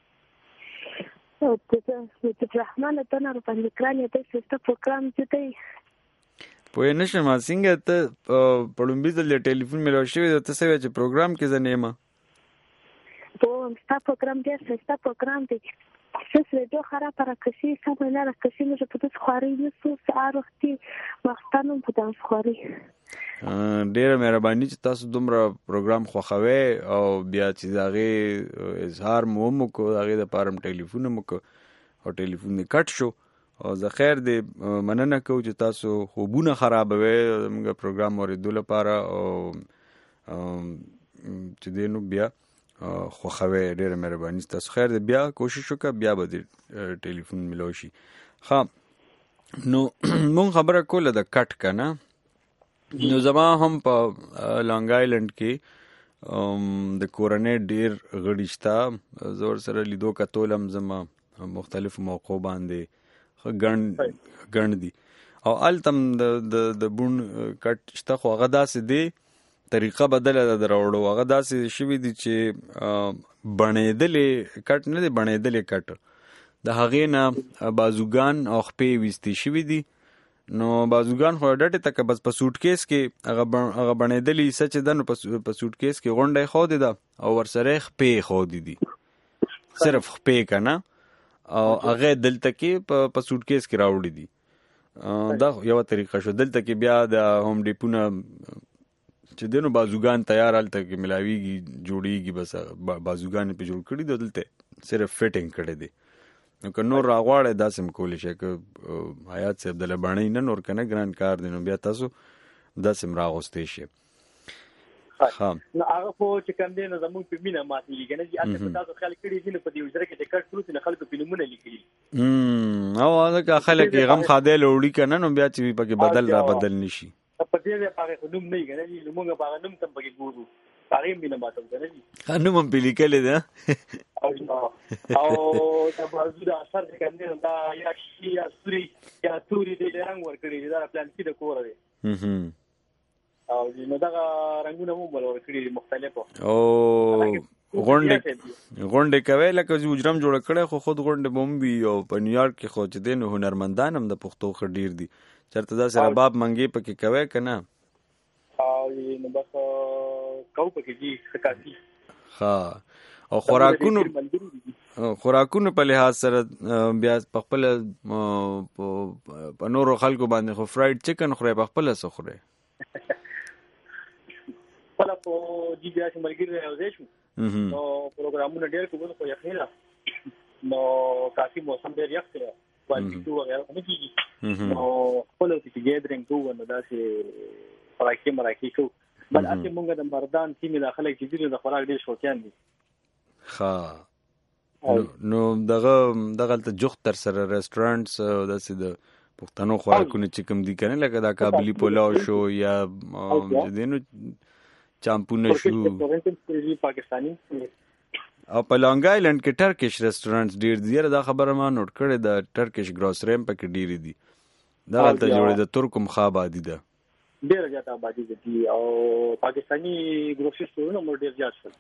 او ته ته رحمان ته نه باندې کرانه ته ست پروګرام چته په نشه ما څنګه ته پړم بيزل ټلیفون ملو شوی دی ته څه چې پروګرام کې زنیمه تو ستا پروګرام دی ستا پروګرام دی څه څه خراب راکشي سم نه راکشي نو په تاسو خوري نو سار وختي وختانو په تاسو خوري ډیره مهرباني چې تاسو دومره پروګرام خوښوي او بیا چې داغه اظهار مو مو کو داغه د پارم ټلیفون مو کو او ټلیفون نه کټ شو او زه خیر دې مننه کوم چې تاسو خوبونه خرابوي موږ پروګرام ورېدو لپاره او چې دینو بیا خو خوي ډیره مهرباني تاسو خیر دې بیا کوشش وکړه بیا به دې ټلیفون ملو شي ها نو مون خبره کوله د کټ کنه نو زما هم په لانګ آیلند کې د کورنۍ ډیر غړیشتا زور سره لیدو کتولم زما مختلف موقعو باندې ګڼ ګڼ دي او التم د د بون کټ شته خو هغه داسې دی طریقه بدله ده دراوړو هغه داسې شوي دي چې بڼېدلې کټ نه دی بڼېدلې کټ د هغې نه بازوګان او خپې ویستې شوي دي نو بازوګان خو ډټې تکه بس په سوټ کیس کې هغه هغه بڼېدلې څه چې ده نو په سوټ کیس کې غونډه ښودې ده او ورسره خپې ښودې دي صرف خپې که نه او هغې دلته کې په سوټ کیس کې راوړي دي دا یوه طریقه شو دلته کې بیا د هوم ډیپونه چې دنو بازوګان تیار الته کې ملاویږي جوړیږي بس بازوګان په جوړ کړی دلته صرف فټینګ کړی دی نو که نور راغواړی داسې هم کولی شي که حیات صاحب دله بڼۍ نه نور که نه ګران کار دی نو بیا تاسو داسې هم راغوستی شي نو هغه خو چې کوم دی نو زموږ په مینه ماتېږي که نه چې هلته په تاسو خیال کړي دي نو په دې حجره کې چې کټ کړو نو خلکو په نومونه لیکلي او هغه خلک یې غم خادی له وړي که نه نو بیا چې پکې بدل را بدل نه شي په دې ځای هغه خو نوم نه وي که نه چې موږ په هغه نوم ته پکې ګورو هغې هم مینه ماتو که نه دي نوم هم پې لیکلی ده او دا بازو د اثر چې کوم دی نو دا یا شي یا سوري یا توري دی د رنګ ورکړي دي دا پلانکي د کوره دی او نو دغه رنګونه هم ول ورکړي دي مختلفو او غونډې غونډې کوي لکه چې اجرم جوړ کړی خو خود غونډې به هم وي او په نیویارک کې خو چې دی نو هنرمندان هم د پښتو ښه ډېر دي چېرته داسې رباب منګې پکې کوی که نه او نو بس کو پکې دي ښه کافي ښه او خوراکونو خوراکونو په لحاظ سره بیا په خپل په نورو خلکو باندې خو فرایډ چکن خوري په خپل څه خوري خپل په جی بیا چې ملګری راوځي شو نو پروګرامونه ډېر کوو خو یخنه نو کافي موسم ډېر یخ دی کوالټي تو وغیرہ نه کیږي نو خپل چې ګیدرینګ کوو نو دا چې خوراکي مراکي کوو بل اته مونږ د مردان تیمه داخله کې دي د خوراک ډېر شوقیان دي ها نو دغه دغه ته جوخ تر سره ریسټورانټس داسې د پښتنو خوراکونه چې کوم دي کنه لکه دا کابلی پلاو شو یا دینو چامپونه شو پاکستانی او په لانګ آیلند کې ټرکیش ریسټورانټس ډیر دي دا خبره ما نوٹ کړې د ټرکیش ګروسری په کې ډیر دي دا ته جوړې د ترک مخابادي ده ډیر زیات آبادی دي او پاکستانی ګروسری سټورونه مور ډیر زیات شول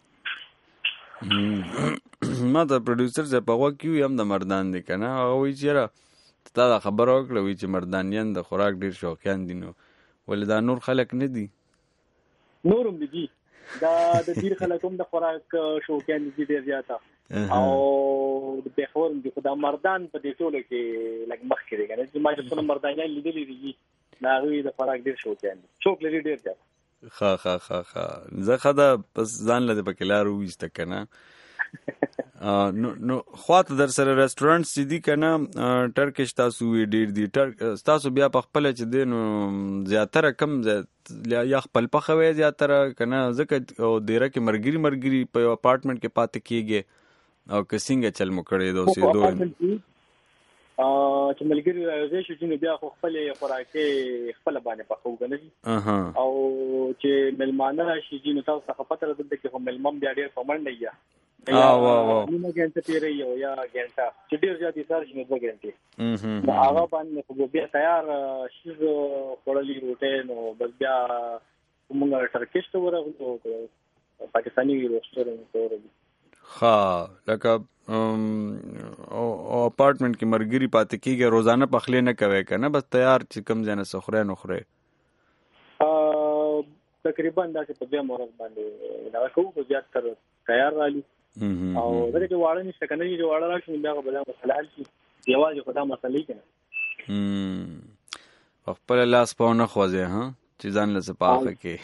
ما ته پروډوسر زه په وګ کیو یم د مردان دي کنه او وی چیرې تا دا خبره وکړه وی چې مردانیان د خوراک ډیر شوقیان دي نو ولې دا نور خلک نه دي نورم دي دا د ډیر خلک هم د خوراک شوقیان دي ډیر زیات او د بهور دي خدای مردان په دې ټولو کې لګ مخ کړي کنه چې ما چې څونه مردانیان لیدلې دي دا غوي د خوراک ډیر شوقیان دي شوق لري ډیر زیات خا خا خا خا زه خدا پس ځان لده پکې لار وېسته کنه نو نو خواته در سره ریسټورانټ چې دي کنه ټرکیش تاسو وی ډیر دي ټرک تاسو بیا په خپل چې دي نو زیاتره کم یا خپل په خوي زیاتره کنه ځکه او ډیره کې مرګري مرګري په اپارټمنټ کې پاتې کیږي او کسینګ چل مو کړی دوسې دوه ا چې ملګری راځي چې بیا خو خپل خوراکي خپل باندې په خوګ نه او چې ملمانه شي چې نو تاسو څخه پته راځي چې هم ملمم بیا ډیر فمن نه یا اه واه واه نو ګنټه تیرې یو یا ګنټه چې ډیر زیات ایثار شي نو دوه ګنټه نو هغه باندې خو بیا تیار شي خورلي روټه نو بس بیا موږ ټرکیش ته ورغلو پاکستانی ریسټورانټ ته ورغلو ها لکه او اپارټمنټ کې مرګري پاتې کیږي روزانه پخلې نه کوي کنه بس تیار چې کم ځنه سخره نه خوري ا تقریبا دا چې په دې مورز باندې دا کوو زیات تر تیار رالي او دا چې واړه نشته کنه چې واړه راشي بیا به دا مسله حل شي دیواله خدای مسلې کنه هم خپل لاس په نه خوځي ها چې ځان لسه پاخه کې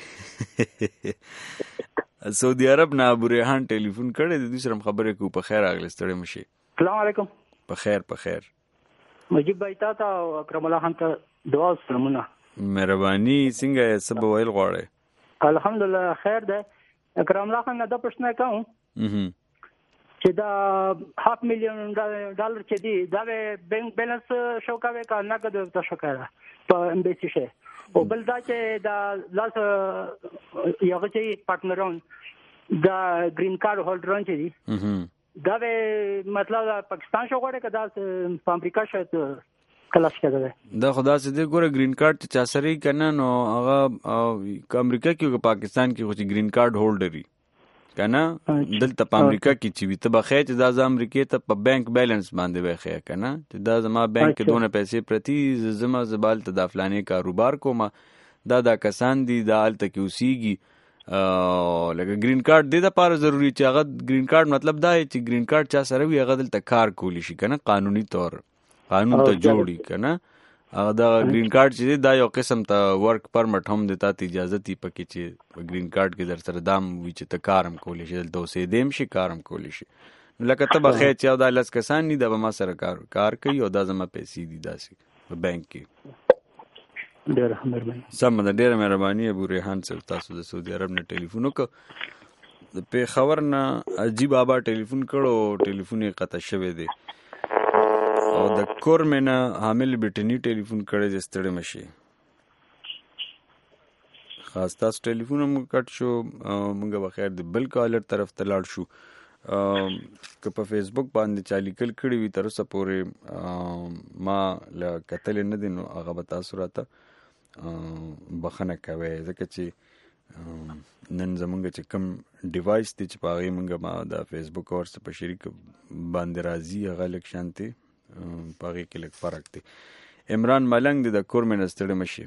سعودي عرب نه ابو ریحان ټلیفون کړی د دوی سره خبرې کو په خیر اغلی ستړي مشي السلام علیکم په خیر په خیر مجيب بھائی تا ته اکرم الله خان ته دعا سلامونه مهرباني څنګه سب ویل غواړي الحمدلله خیر ده اکرم الله خان دا پښتنه کوم چې دا هاف میلیون ډالر چې دی دا بانک بیلانس شو کاوه کا نقد ته شو کړه په امبیسي شه او بل دا چې دا لاس یو چې پارټنرون دا گرین کارت هولډرون چې دی دا مطلب پاکستان شو غواړي کدا په امریکا شاید کلاش کړه دا خدا سي دې ګوره گرین کارت چا سره کنه نو هغه امریکا کې پاکستان کې خو گرین کارت هولډري کنه دلته په امریکا کې چې وي ته بخې چې دا ز امریکا ته په بانک بیلانس باندې وخې کنه چې دا زما بانک کې دونه پیسې پرتی زما زبال ته د فلانه کاروبار کوم دا دا کسان دي دا الته کې اوسېږي لکه گرین کارت دې د پاره ضروری چې هغه گرین کارت مطلب دا چې گرین کارت چا سره وي هغه دلته کار کولی شي کنه قانوني طور قانون ته جوړي کنه هغه دا گرین کارت چې دا یو قسم ته ورک پرمټ هم دتا ته اجازه تی پکې چې گرین کارت کې در سره دام وی چې ته کارم کولی شي دلته اوسې دیم شي کارم کولی شي لکه ته بخې چې دا لاس کسان ني د ما سره کار کار کوي او دا زما پیسې دي داسي په بانک کې ډېر مهرباني سم ده ډېر مهرباني ابو ریحان صاحب تاسو د سعودي عرب نه ټلیفون وکړ په خبر نه عجیب بابا ټلیفون کړو ټلیفون یې قطع شوی دی او د کور مینه حامل بټنی ټلیفون کړی د ستړي مشي خاص تاسو ټلیفون هم کټ شو موږ به خیر د بل کالر طرف ته لاړ شو که په فیسبوک باندې چا لیکل کړي وي تر اوسه پورې ما له کتل نه دي نو هغه به تاسو راته بخښنه کوئ ځکه چې نن زمونږ چې کوم ډیوایس دی چې په هغې مونږ ما د فیسبوک او ورسه په شریک باندې راځي هغه لږ شانتې په هغې کې لږ فرق دی عمران ملنګ دی د کور مې نه ستړی مشي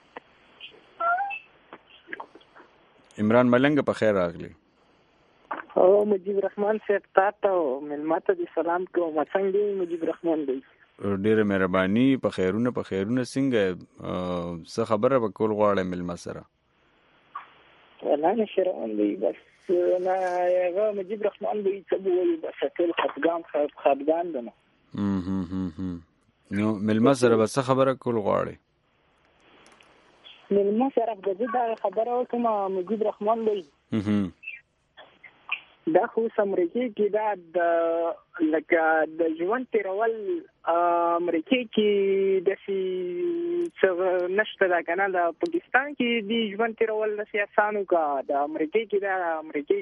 عمران ملنګ په خیر راغلی او مجيب رحمان صاحب تاسو ملمت دي سلام کوم څنګه دی مجيب رحمان دی ډیره مهرباني په خیرونه په خیرونه څنګه څه خبره به کول غواړم ملما سره ولا نشرون دی بس نه هغه مجيب رحمان دی څه وایي بس ټول خفقان خفقان دنه هم هم هم نو ملما سره به څه خبره کول غواړي ملما سره د دې خبره کوم مجيب رحمان دی هم دا خو امریکای کې دا د لکه د ژوند تیرول امریکای کې د څه نشته دا کنه د پاکستان کې د ژوند تیرول د سیاسانو کا د امریکای کې دا امریکای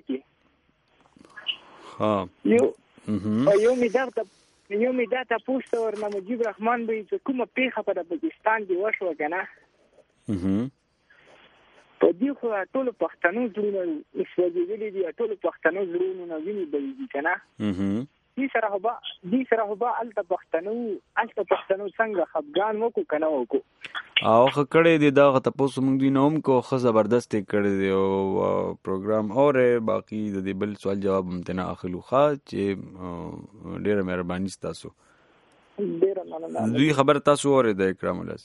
کې ها یو یو می دا یو می دا تاسو ورنه مجيب رحمان به کومه پیښه په پاکستان کې وشو کنه هم په دې خو ټول پښتنو زړونه اسوځېدلي دي ټول پښتنو زړونه نه ویني بلې کنه هم دې سره هوا دې سره هوا الته پښتنو الته پښتنو څنګه خفقان وکړو کنه وکړو او خکړې دي دا تاسو موږ دی نوم کو خو زبردست کړی دی او پروګرام اوره باقی د دې بل سوال جواب ممتنه اخلو خا چې ډیره مهرباني تاسو ډیره مننه دوی خبر تاسو اوره د اکرام الله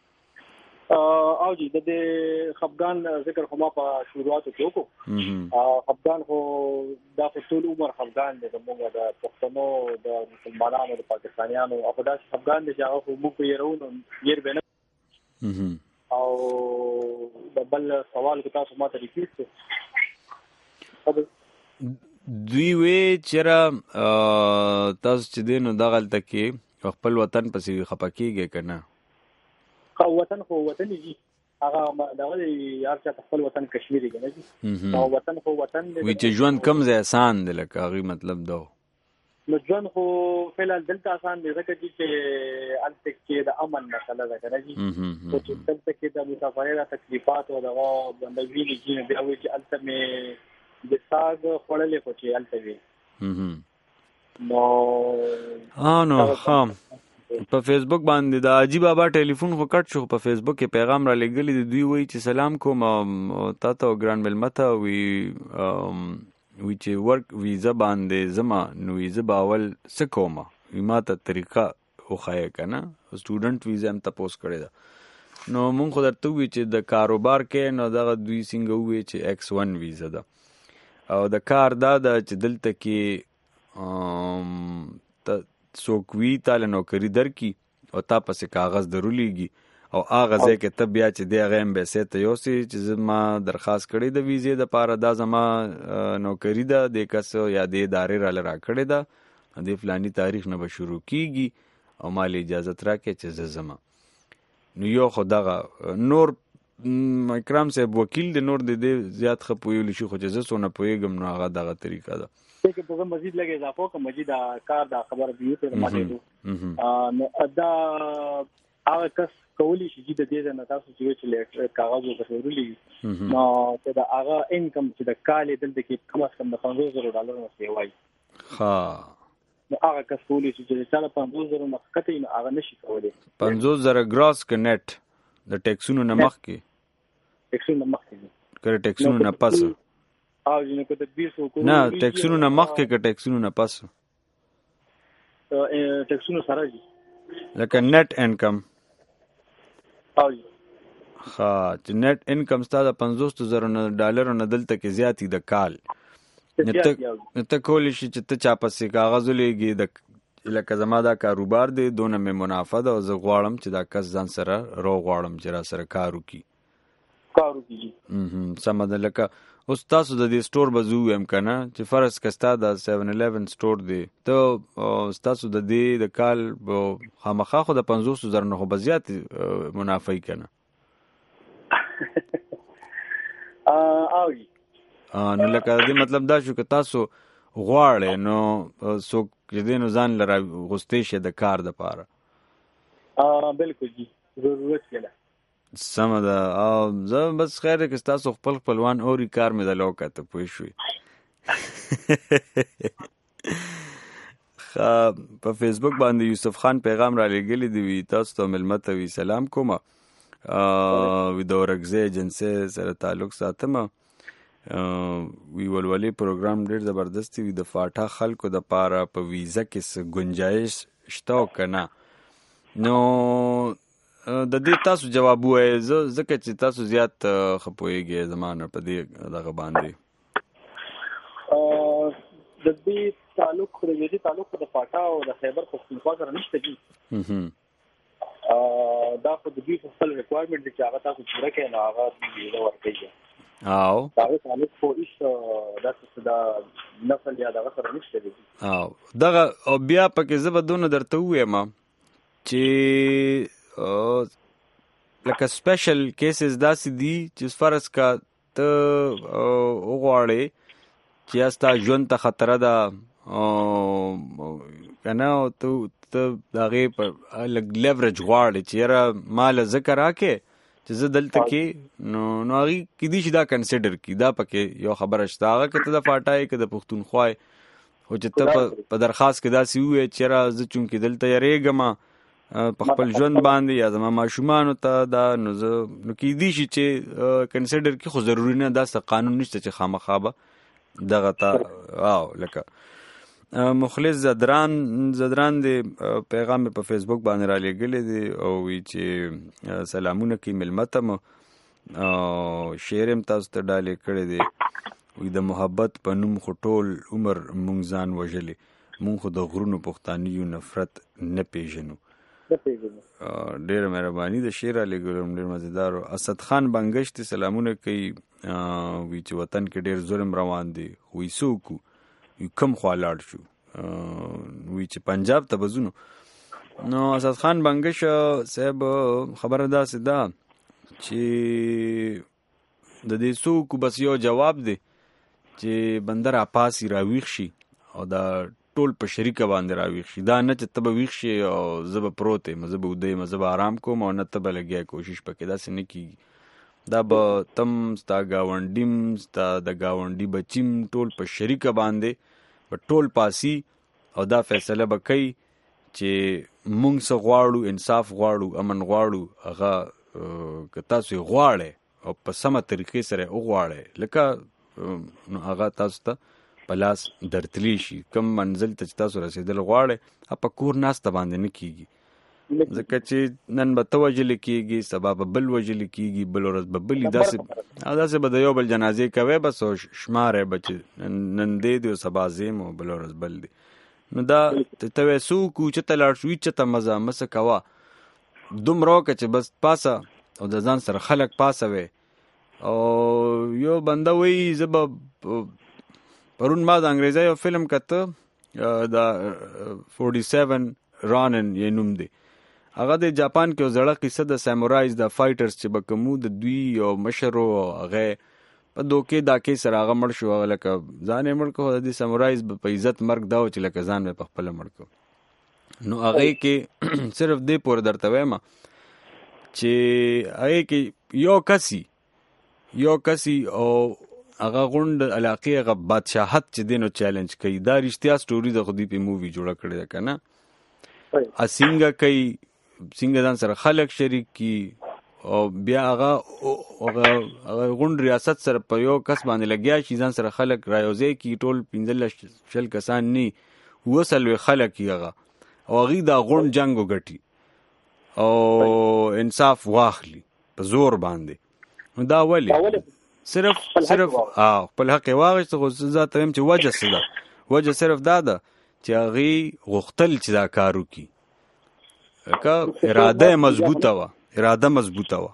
او جی د خفقان ذکر خو ما په شروعاتو کې وکړو خفقان خو دا ټول عمر خفقان دی موږ د پښتنو د مسلمانانو د پاکستانیانو او دا خفقان دی چې هغه موږ یې راوونو ير بنه او د بل سوال کو تاسو ماته ریپیټ دوی وی چیرې تاسو چې دینو دغلت کې خپل وطن پسې خپکیږي کنه وطن خو وطن دی هغه دغه یار چې خپل وطن کشمیر دی نه او وطن خو وطن دی وی چې ژوند کم ځای آسان دی لکه هغه مطلب دا نو ژوند خو فعلا دلته آسان دی ځکه چې الته کې د امن مسله ده کنه جی او چې دلته کې د مسافرۍ تکلیفات او دغه بندګۍ کې بیا وی چې الته مې د ساګ خړلې خو چې الته وی نو ها نو خام په فیسبوک باندې دا عجیب بابا ټلیفون خو کټ شو په فیسبوک کې پیغام را لګلی دی دوی وایي چې سلام کوم تاسو ګران ملمته وی وی چې ورک ویزا باندې زما نو ویزا باول سکوما ما ته طریقه وخایه کنه سټوډنټ ویزا هم تاسو کړی دا نو مونږ خو درته وی چې د کاروبار کې نو دا دوی څنګه وی چې ایکس ون ویزا ده او د کار دا د چې دلته کې څوک وی تعالی نوکری درکې او تا پسې کاغذ درولیږي او هغه ځای کې ته بیا چې دی هغه امبیسي ته یوسې چې زما درخواست کړی د ویزې دپاره دا زما نوکري ده د کس یا د ادارې راله راکړې ده د فلاني تاریخ نه به شروع کیږي او ما له اجازت راکړې چې زه ځمه نو یو خو دغه نور اکرام صاحب وکیل د نور د دې زیات ښه پوهیلی شي خو چې زه څونه پوهېږم نو هغه دغه طریقه ده کې په مزید لګي اضافه کوم مزید کار دا خبر دی په ماته نو دا هغه کس کولی شي چې د دې نه تاسو چې لیټر کاغذ وګورئ نو دا هغه انکم چې د کال دلته کې کم از کم د پنځوس زره ډالر نه سیوای ها نو هغه کس کولی شي چې تعالی پنځوس زره نه کته نه هغه نشي کولای پنځوس زره ګراس کنټ د ټیکسونو نه مخ کې ټیکسونو نه مخ کې کړه ټیکسونو نه پس او جنو کو تدبیر سو کو نه ټیکسونو نه مخ کې ک ټیکسونو نه پس ټیکسونو سره دي لکه نت انکم او ها چې نت انکم ستاسو پنځوس زره ډالر نه دلته کې زیاتی د کال نته کولی شي چې ته چا پسې کاغذ لګي د لکه زما دا کاروبار دی دونه مې منافع ده او زه غواړم چې دا کس ځان سره رو غواړم چې را سره کار وکړي کار وکړي سم ده لکه اوس تاسو د دې سٹور به زه ویم که نه چې فرض که ستا د سیون الیون سٹور دی ته ستاسو د دې د کال خامخا خو د پنځوس زره نه خو به زیات منافع که نه نو لکه دې مطلب دا شو که تاسو غواړئ نو څوک چې دی نو ځان لره غوستی شي د کار دپاره بلکل جی ضرورت کله سمه ده او زه بس خیر که ستاسو خپل خپلوان اوري کار مې د لو کته پوه شوي په فیسبوک باندې یوسف خان پیغام را لېږلی دی وي تاسو ته مېلمه ته وي سلام کومه وي د اورکزۍ ایجنسۍ سره تعلق ساتمه وی ولولې پروګرام ډېر زبردست وي د فاټا خلکو د پاره په ویزه کې څه گنجایش شته او که نه. نو د دې تاسو جواب ووایئ ځکه چې تاسو زیات ښه پوهېږئ زما نه په دې دغه باندې. د دې تعلق د دې تعلق د فاټا او د خیبر پښتونخوا سره نشته دي. دا خو د دې خپل ریکوایرمنټ دی چې هغه تاسو پوره کړئ نو هغه ویزه ورکوي. او هغه تعلق خو هیڅ داسې د نسل یا دغه سره نشته دي. او دغه او بیا پکې زه به دونه درته ووایم چې لکه سپیشل کیسز داسې دي چې فرض کا ته وغواړې چې یا ستا ژوند ته خطره ده که نه ته ته د هغې په لږ لیورج غواړې چې یاره ما له ځکه راکې چې زه دلته کې نو نو هغې کیدای شي دا کنسیډر کړي. دا پکې یو خبره شته. هغه که ته د فاټا یې که د پښتونخوا یې خو چې ته په درخواست کې داسې ووایې چې یاره زه چونکې دلته یېرېږم په خپل ژوند باندې یا زما ماشومانو ته دا نو زه نو کیدای شي چې کنسیډر کړي، خو ضروري نه داسې قانون نشته چې خامخا به دغه ته او لکه مخلص زدران زدران دی پیغام په فیسبوک باندې را لېږلی دی او وی چې سلامونه کوي مېلمه ته مو شعر هم تاسو ته ډالې کړی دی. وی د محبت په نوم خو ټول عمر مونږ ځان وژلی، مونږ خو د غرونو پښتانیو نفرت نه پیژنو. ډېره مهرباني د شعر را لېږلی ډېر مزېدار. اسد خان بنګشتي سلامونه کوي وی چې وطن کې ډېر ظلم روان دی خو وی څه وکړو کم خوا لاړ شو وی چې پنجاب ته به ځو. نو اسد خان بنګش صاحب خبره داسې ده چې د دې څوک بس یو جواب دی چې بنده راپاسي راویښ شي او دا ټول په شریکه باندې راویښ شي. دا نه چې ته به ویښ شي او زه به پروت یم، زه به وده یم، زه به آرام کوم او نه ته به لګیا کوشش پکې. داسې نه کېږي. دا به تم ستا ګاونډیم ستا د ګاونډي بچیم ټول په شریکه باندې په ټول پاسي او دا فیصله به کوي چې مونږ څه غواړو، انصاف غواړو، امن غواړو. هغه که تاسو یې غواړئ او په سمه طریقې سره وغواړئ لکه نو هغه تاسو ته په لاس درتلی شي. کم منزل ته چې تاسو رسېدل غواړئ په کور ناسته باندې نه کېږي، ځکه چې نن به ته وژلې کېږي، سبا به بل وژلې کېږي، بل ورځ به بلې. داسې داسې به د یو بل جنازې کوئ بس او شماری به چې نن دې دی او سبا زیم او بل ورځ بل دی. نو دا ته وایې څه وکړو چېرته لاړ شو هېچاته مزه مه څه کوه، دومره وکړه چې بس پاسه او د ځان سره خلک پاسوئ. او یو بنده وایي زه به پرون ما د انګریزۍ یو فلم کته دا فورټي سیون رانن یې نوم دی. هغه د جاپان کې یو زړه قصه د سامورایز د فایټرز چې به کومو د دوی یو مشر و هغه په دوکې داکې سره هغه مړ شو. هغه لکه ځان یې مړ کړو، د دې سامورایز په عزت مرګ دا و چې لکه ځان یې په خپله مړ کړو. نو هغې کې صرف دې پورې درته وایم چې هغې کې یو کسي یو کسي او هغه غونډ علاقې هغه بادشاهت چې دی نو چیلنج کوي. دا رښتیا سټوري د خو دوی په مووي جوړه کړې ده که نه. څنګه کوي څنګه ځان سره خلک شریک کي او بیا هغه هغه غونډ ریاست سره په یو کس باندې لګیا شي، ځان سره خلک رايوځای کي، ټول پنځلس شل کسان نه اووه څلوېښت خلک یي هغه او هغوی دا غونډ جنګ وګټي او انصاف واخلي په زور باندې. نو دا ولې صرف صرف خپل حق یې واخیسته. خو زه ځاته وایم چې وجه څه ده؟ وجه صرف دا ده چې هغې غوښتل چې دا کار وکړي، که اراده یې مضبوطه وه اراده مضبوطه وه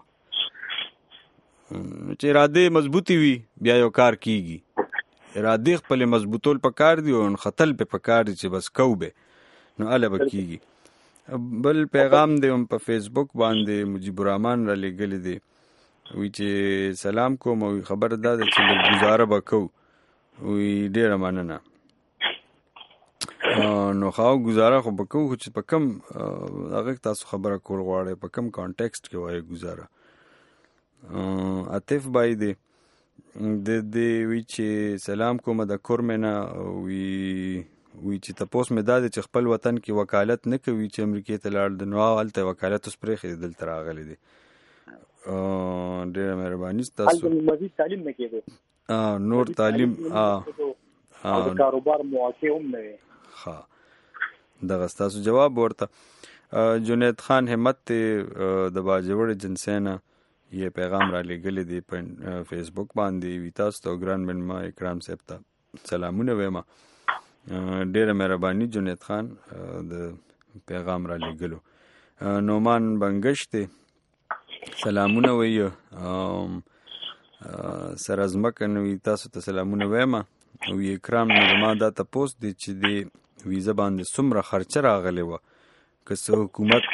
چې اراده یې مضبوطې وي بیا یو کار کېږي. ارادې خپلې مضبوطول په کار دي او نښتل پې په کار دي چې بس کو به نو هله به کېږي. بل پیغام دی هم په فیسبوک باندې مجیب الرحمن را لېږلی دی. وی چې سلام کوم او خبر دا ده چې لږ ګزاره به کوو. وی ډېره مننه. نو خواو گزاره خو به کوو، خو چې په کم هغه تاسو خبره کول غواړئ په کم کانټیکسټ کې وایي ګزاره. عاطف بای دی د دې وی چې سلام کومه د کورمې نه. وی وی چې تپوس مې دا دی چې خپل وطن کې وکالت نه کوي چې امریکې ته لاړ د نو هلته وکالت اوس پرېښی دلته راغلی دی. ډېره مهرباني ستاسو. هلته مزید تعلیم نه کېدو نور تعلیم او د کاروبار مواقع هم نه وي. ها دغه ستاسو جواب ورته جنید خان همت د باجوړ جنسینا یې پیغام را لګلې دی په فیسبوک باندې وی تاسو ته ګران منما اکرام صاحب ته سلامونه وایم. ډیره مهرباني جنید خان د پیغام را لګلو. نومان بنگشت سلامونه وی سر از مکه وی تاسو ته سلامونه وایم. وی اکرام نظما دا تاسو دی چې دی ویزه باندې څومره خرچه راغلی و که څه حکومت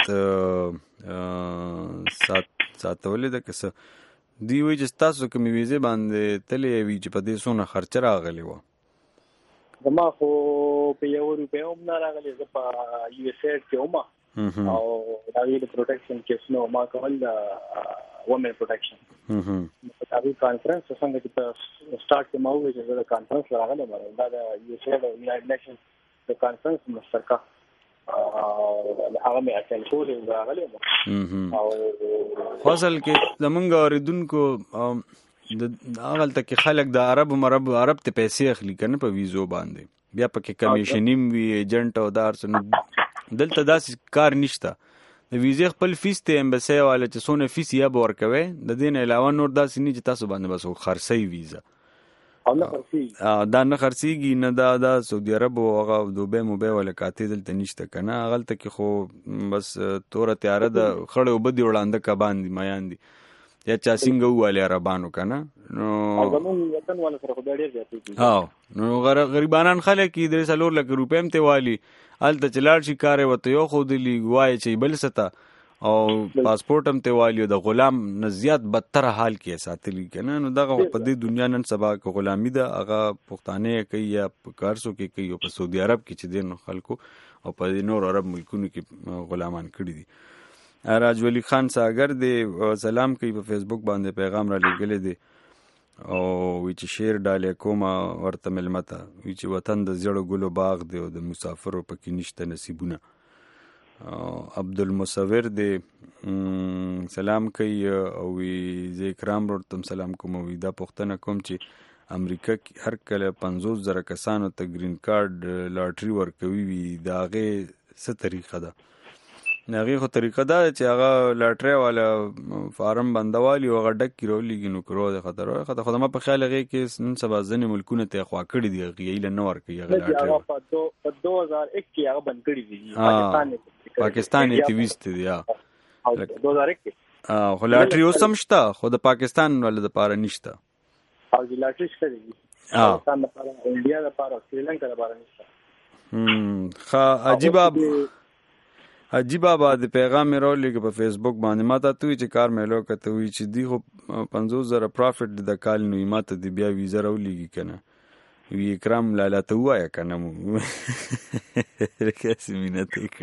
سات ساتولې ده که څه دی وایي چې تاسو کومې ویزې باندې تللی وي چې په دې څومره خرچه راغلی وه؟ زما خو په یو روپۍ هم نه راغلی. زه په یو ایس ایډ کې وم او د هغې د پروټکشن کیسونه ما کول د ومن پروټکشن په هغې کانفرنس څنګه چې په سټارټ کې ما وویل چې زه د کانفرنس راغلی یم دا د یو ایس ایډ او یونایټډ نیشنز د کانفرنس مشترکه هغه مې اټینډ کولې راغلی یم. خو اصل کې زمونږ اورېدونکو هغلته کې خلک د عرب مرب عرب ته پیسې اخلي که نه په ویزو باندې بیا پکې کمیشنیم وي ایجنټ او دا هر څه. دلته داسې کار نشته. د ویزې خپل فیس ته امبسی والا چې څونه فیس یا به ورکوئ د دې نه علاوه نور داسې نه چې تاسو باندې بس خرڅوي ویزه او نه خرڅېږي. دا نه خرڅېږي نه دا دا سعودي عرب او هغه دوبۍ موبۍ والا کاتې دلته نشته که نه. هغلته کې خو بس توره تیاره ده خړې اوبه دي وړانده کبان دي میان دي یا چاسینګه ووالي عربانو که نه نو نو غریبانان خلک درې څلور لکه روپۍ هم ترې والي هلته چې لاړ شي کار یې ورته یو ښودلي وایي چې بل څه ته او پاسپورټ هم ترې والي او د غلام نه زیات بدتره حال کې یې ساتلي که نه. نو دغه په دې دنیا نن سبا که غلامي ده هغه پښتانه یې کوي یا په کارسو کې کوي او په سعودي عرب کې چې دی نو خلکو او په دې نور عرب ملکونو کې غلامان کړي دي. راج ولی خان ساگر دی سلام کوي په فیسبوک باندې پیغام را لګلی دی او وی چې شعر ډالې کومه ورته مېلمه ته وی چې وطن د زیړو ګلو باغ دی او د مسافرو پکې نشته نصیبونه. عبدالمصور دی سلام کوي او وی زه اکرام ورته سلام کوم. وی دا پوښتنه کوم چې امریکا کې هر کله پنځوس زره کسانو ته گرین کارت لاټري ورکوي وي د هغې څه طریقه ده؟ هغې خو طریقه دا ده چې هغه لاټرۍ والا فارم بندوالي او هغه ډک کړي راولېږي نو که روغ دی خطر خطر خو زما په خیال هغې کې نن سبا ځینې ملکونه ته یې خوا کړي دي هغې ایله نه ورکوي هغه لاټرۍ په دو هزار ایک کې هغه بند کړي دي. پاکستان یې ته ویستې دي دو هزار ایک کې خو لاټري اوس هم شته خو د پاکستان والا دپاره نشته او د لاټري شته دي پاکستان دپاره انډیا دپاره سریلنکا دپاره نشته. ښه عجیبه عجیبه به د پیغام مې راولېږه په فیسبوک باندې ما ته ته وایي چې کار مې لو کته وایي چې دی خو پنځوس زره پرافټ د کال نو ما ته د بیا ویزه راولېږي که نه وی اکرام لالا ته ووایه که نه مو کاسې مینه ته یې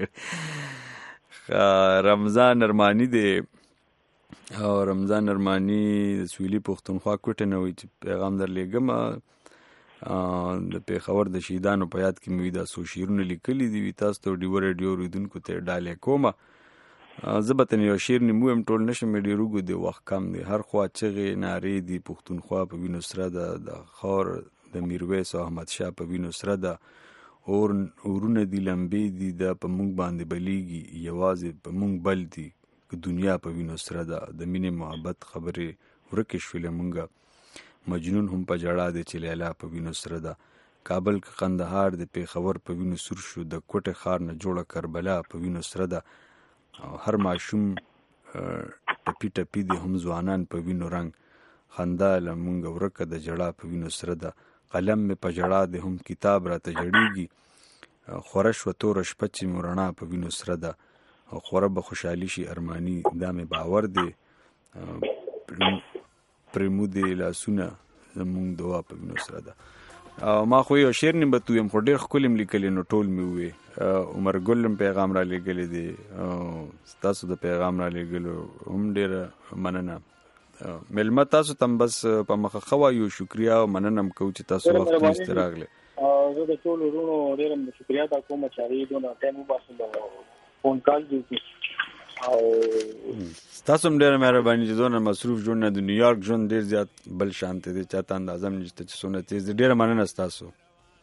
کړ. رمضان ارماني دی او رمضان ارماني د سویلي پښتونخوا کوټې نه وایي چې پیغام در لېږم د پېښور د شهیدانو په یاد کې مې دا څو شعرونه لیکلي دي وي تاسو ته ډیوه راډیو اورېدونکو ته یې ډالۍ کومه. زه به ته یو شعر نیمو یم ټول نه شم ډېر اوږد دی وخت کم دی. هر خوا چغې نارې دي پښتونخوا په وینو سره ده د خاور د میرویس او احمدشاه په وینو سره ده اور اورونه دي لمبې دي دا په موږ باندې بلیږي یوازې په موږ بل دي که دنیا په وینو سره ده د مینې محبت خبرې ورکې شوې له موږه مجنون هم په جړا دی چې لیلا په وینو سره ده کابل که قندهار د پېښور په وینو سور شو د کوټې ښار نه جوړه کربلا په وینو سره ده هر ماشوم ټپي ټپي دي هم ځوانان په وینو رنګ خندا له مونږه ورکه د جړا په وینو سره ده قلم مې په جړا دی هم کتاب راته جړېږي خوره شوه توره شپه چې مو رڼا په وینو سره ده او خوره به خوشحالي شي ارماني دا مې باور دی پرېمودې لاسونه زمونږ دعا په وینو سره ده. ما خو یو شعر نیم به تو یم خو ډېر ښکلي م لیکلي نو ټول مې ووې. عمر ګل هم پیغام را لېږلی دی ستاسو د پیغام را لېږلو هم ډېره مننه. مېلمه تاسو ته هم بس په مخه ښه وایو شکریا او مننه م کوو چې تاسو وخت ویستې راغلی. زه د ټولو وروڼو ډېره شکریا ادا کوم چې هغوی دونه ټایم وباسي فون کال جوړ کړي او تاسو هم ډېر مهرباني چې دونه مصروف ژوند نه د نیویارک ژوند ډېر زیات بل شانته دی چاته اندازه هم نشته چې څومره تیز دی. ډېره مننه ستاسو.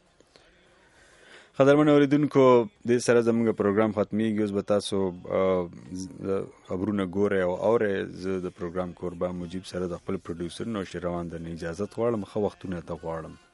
قدرمن اوریدونکو دې سره زموږ پروګرام ختمیږي. اوس به تاسو خبرونه ګورئ او اورئ. زه د پروګرام کوربه مجیب سره د خپل پروډوسر نوشیروان درنه اجازه غواړم. ښه وختونه ته غواړم.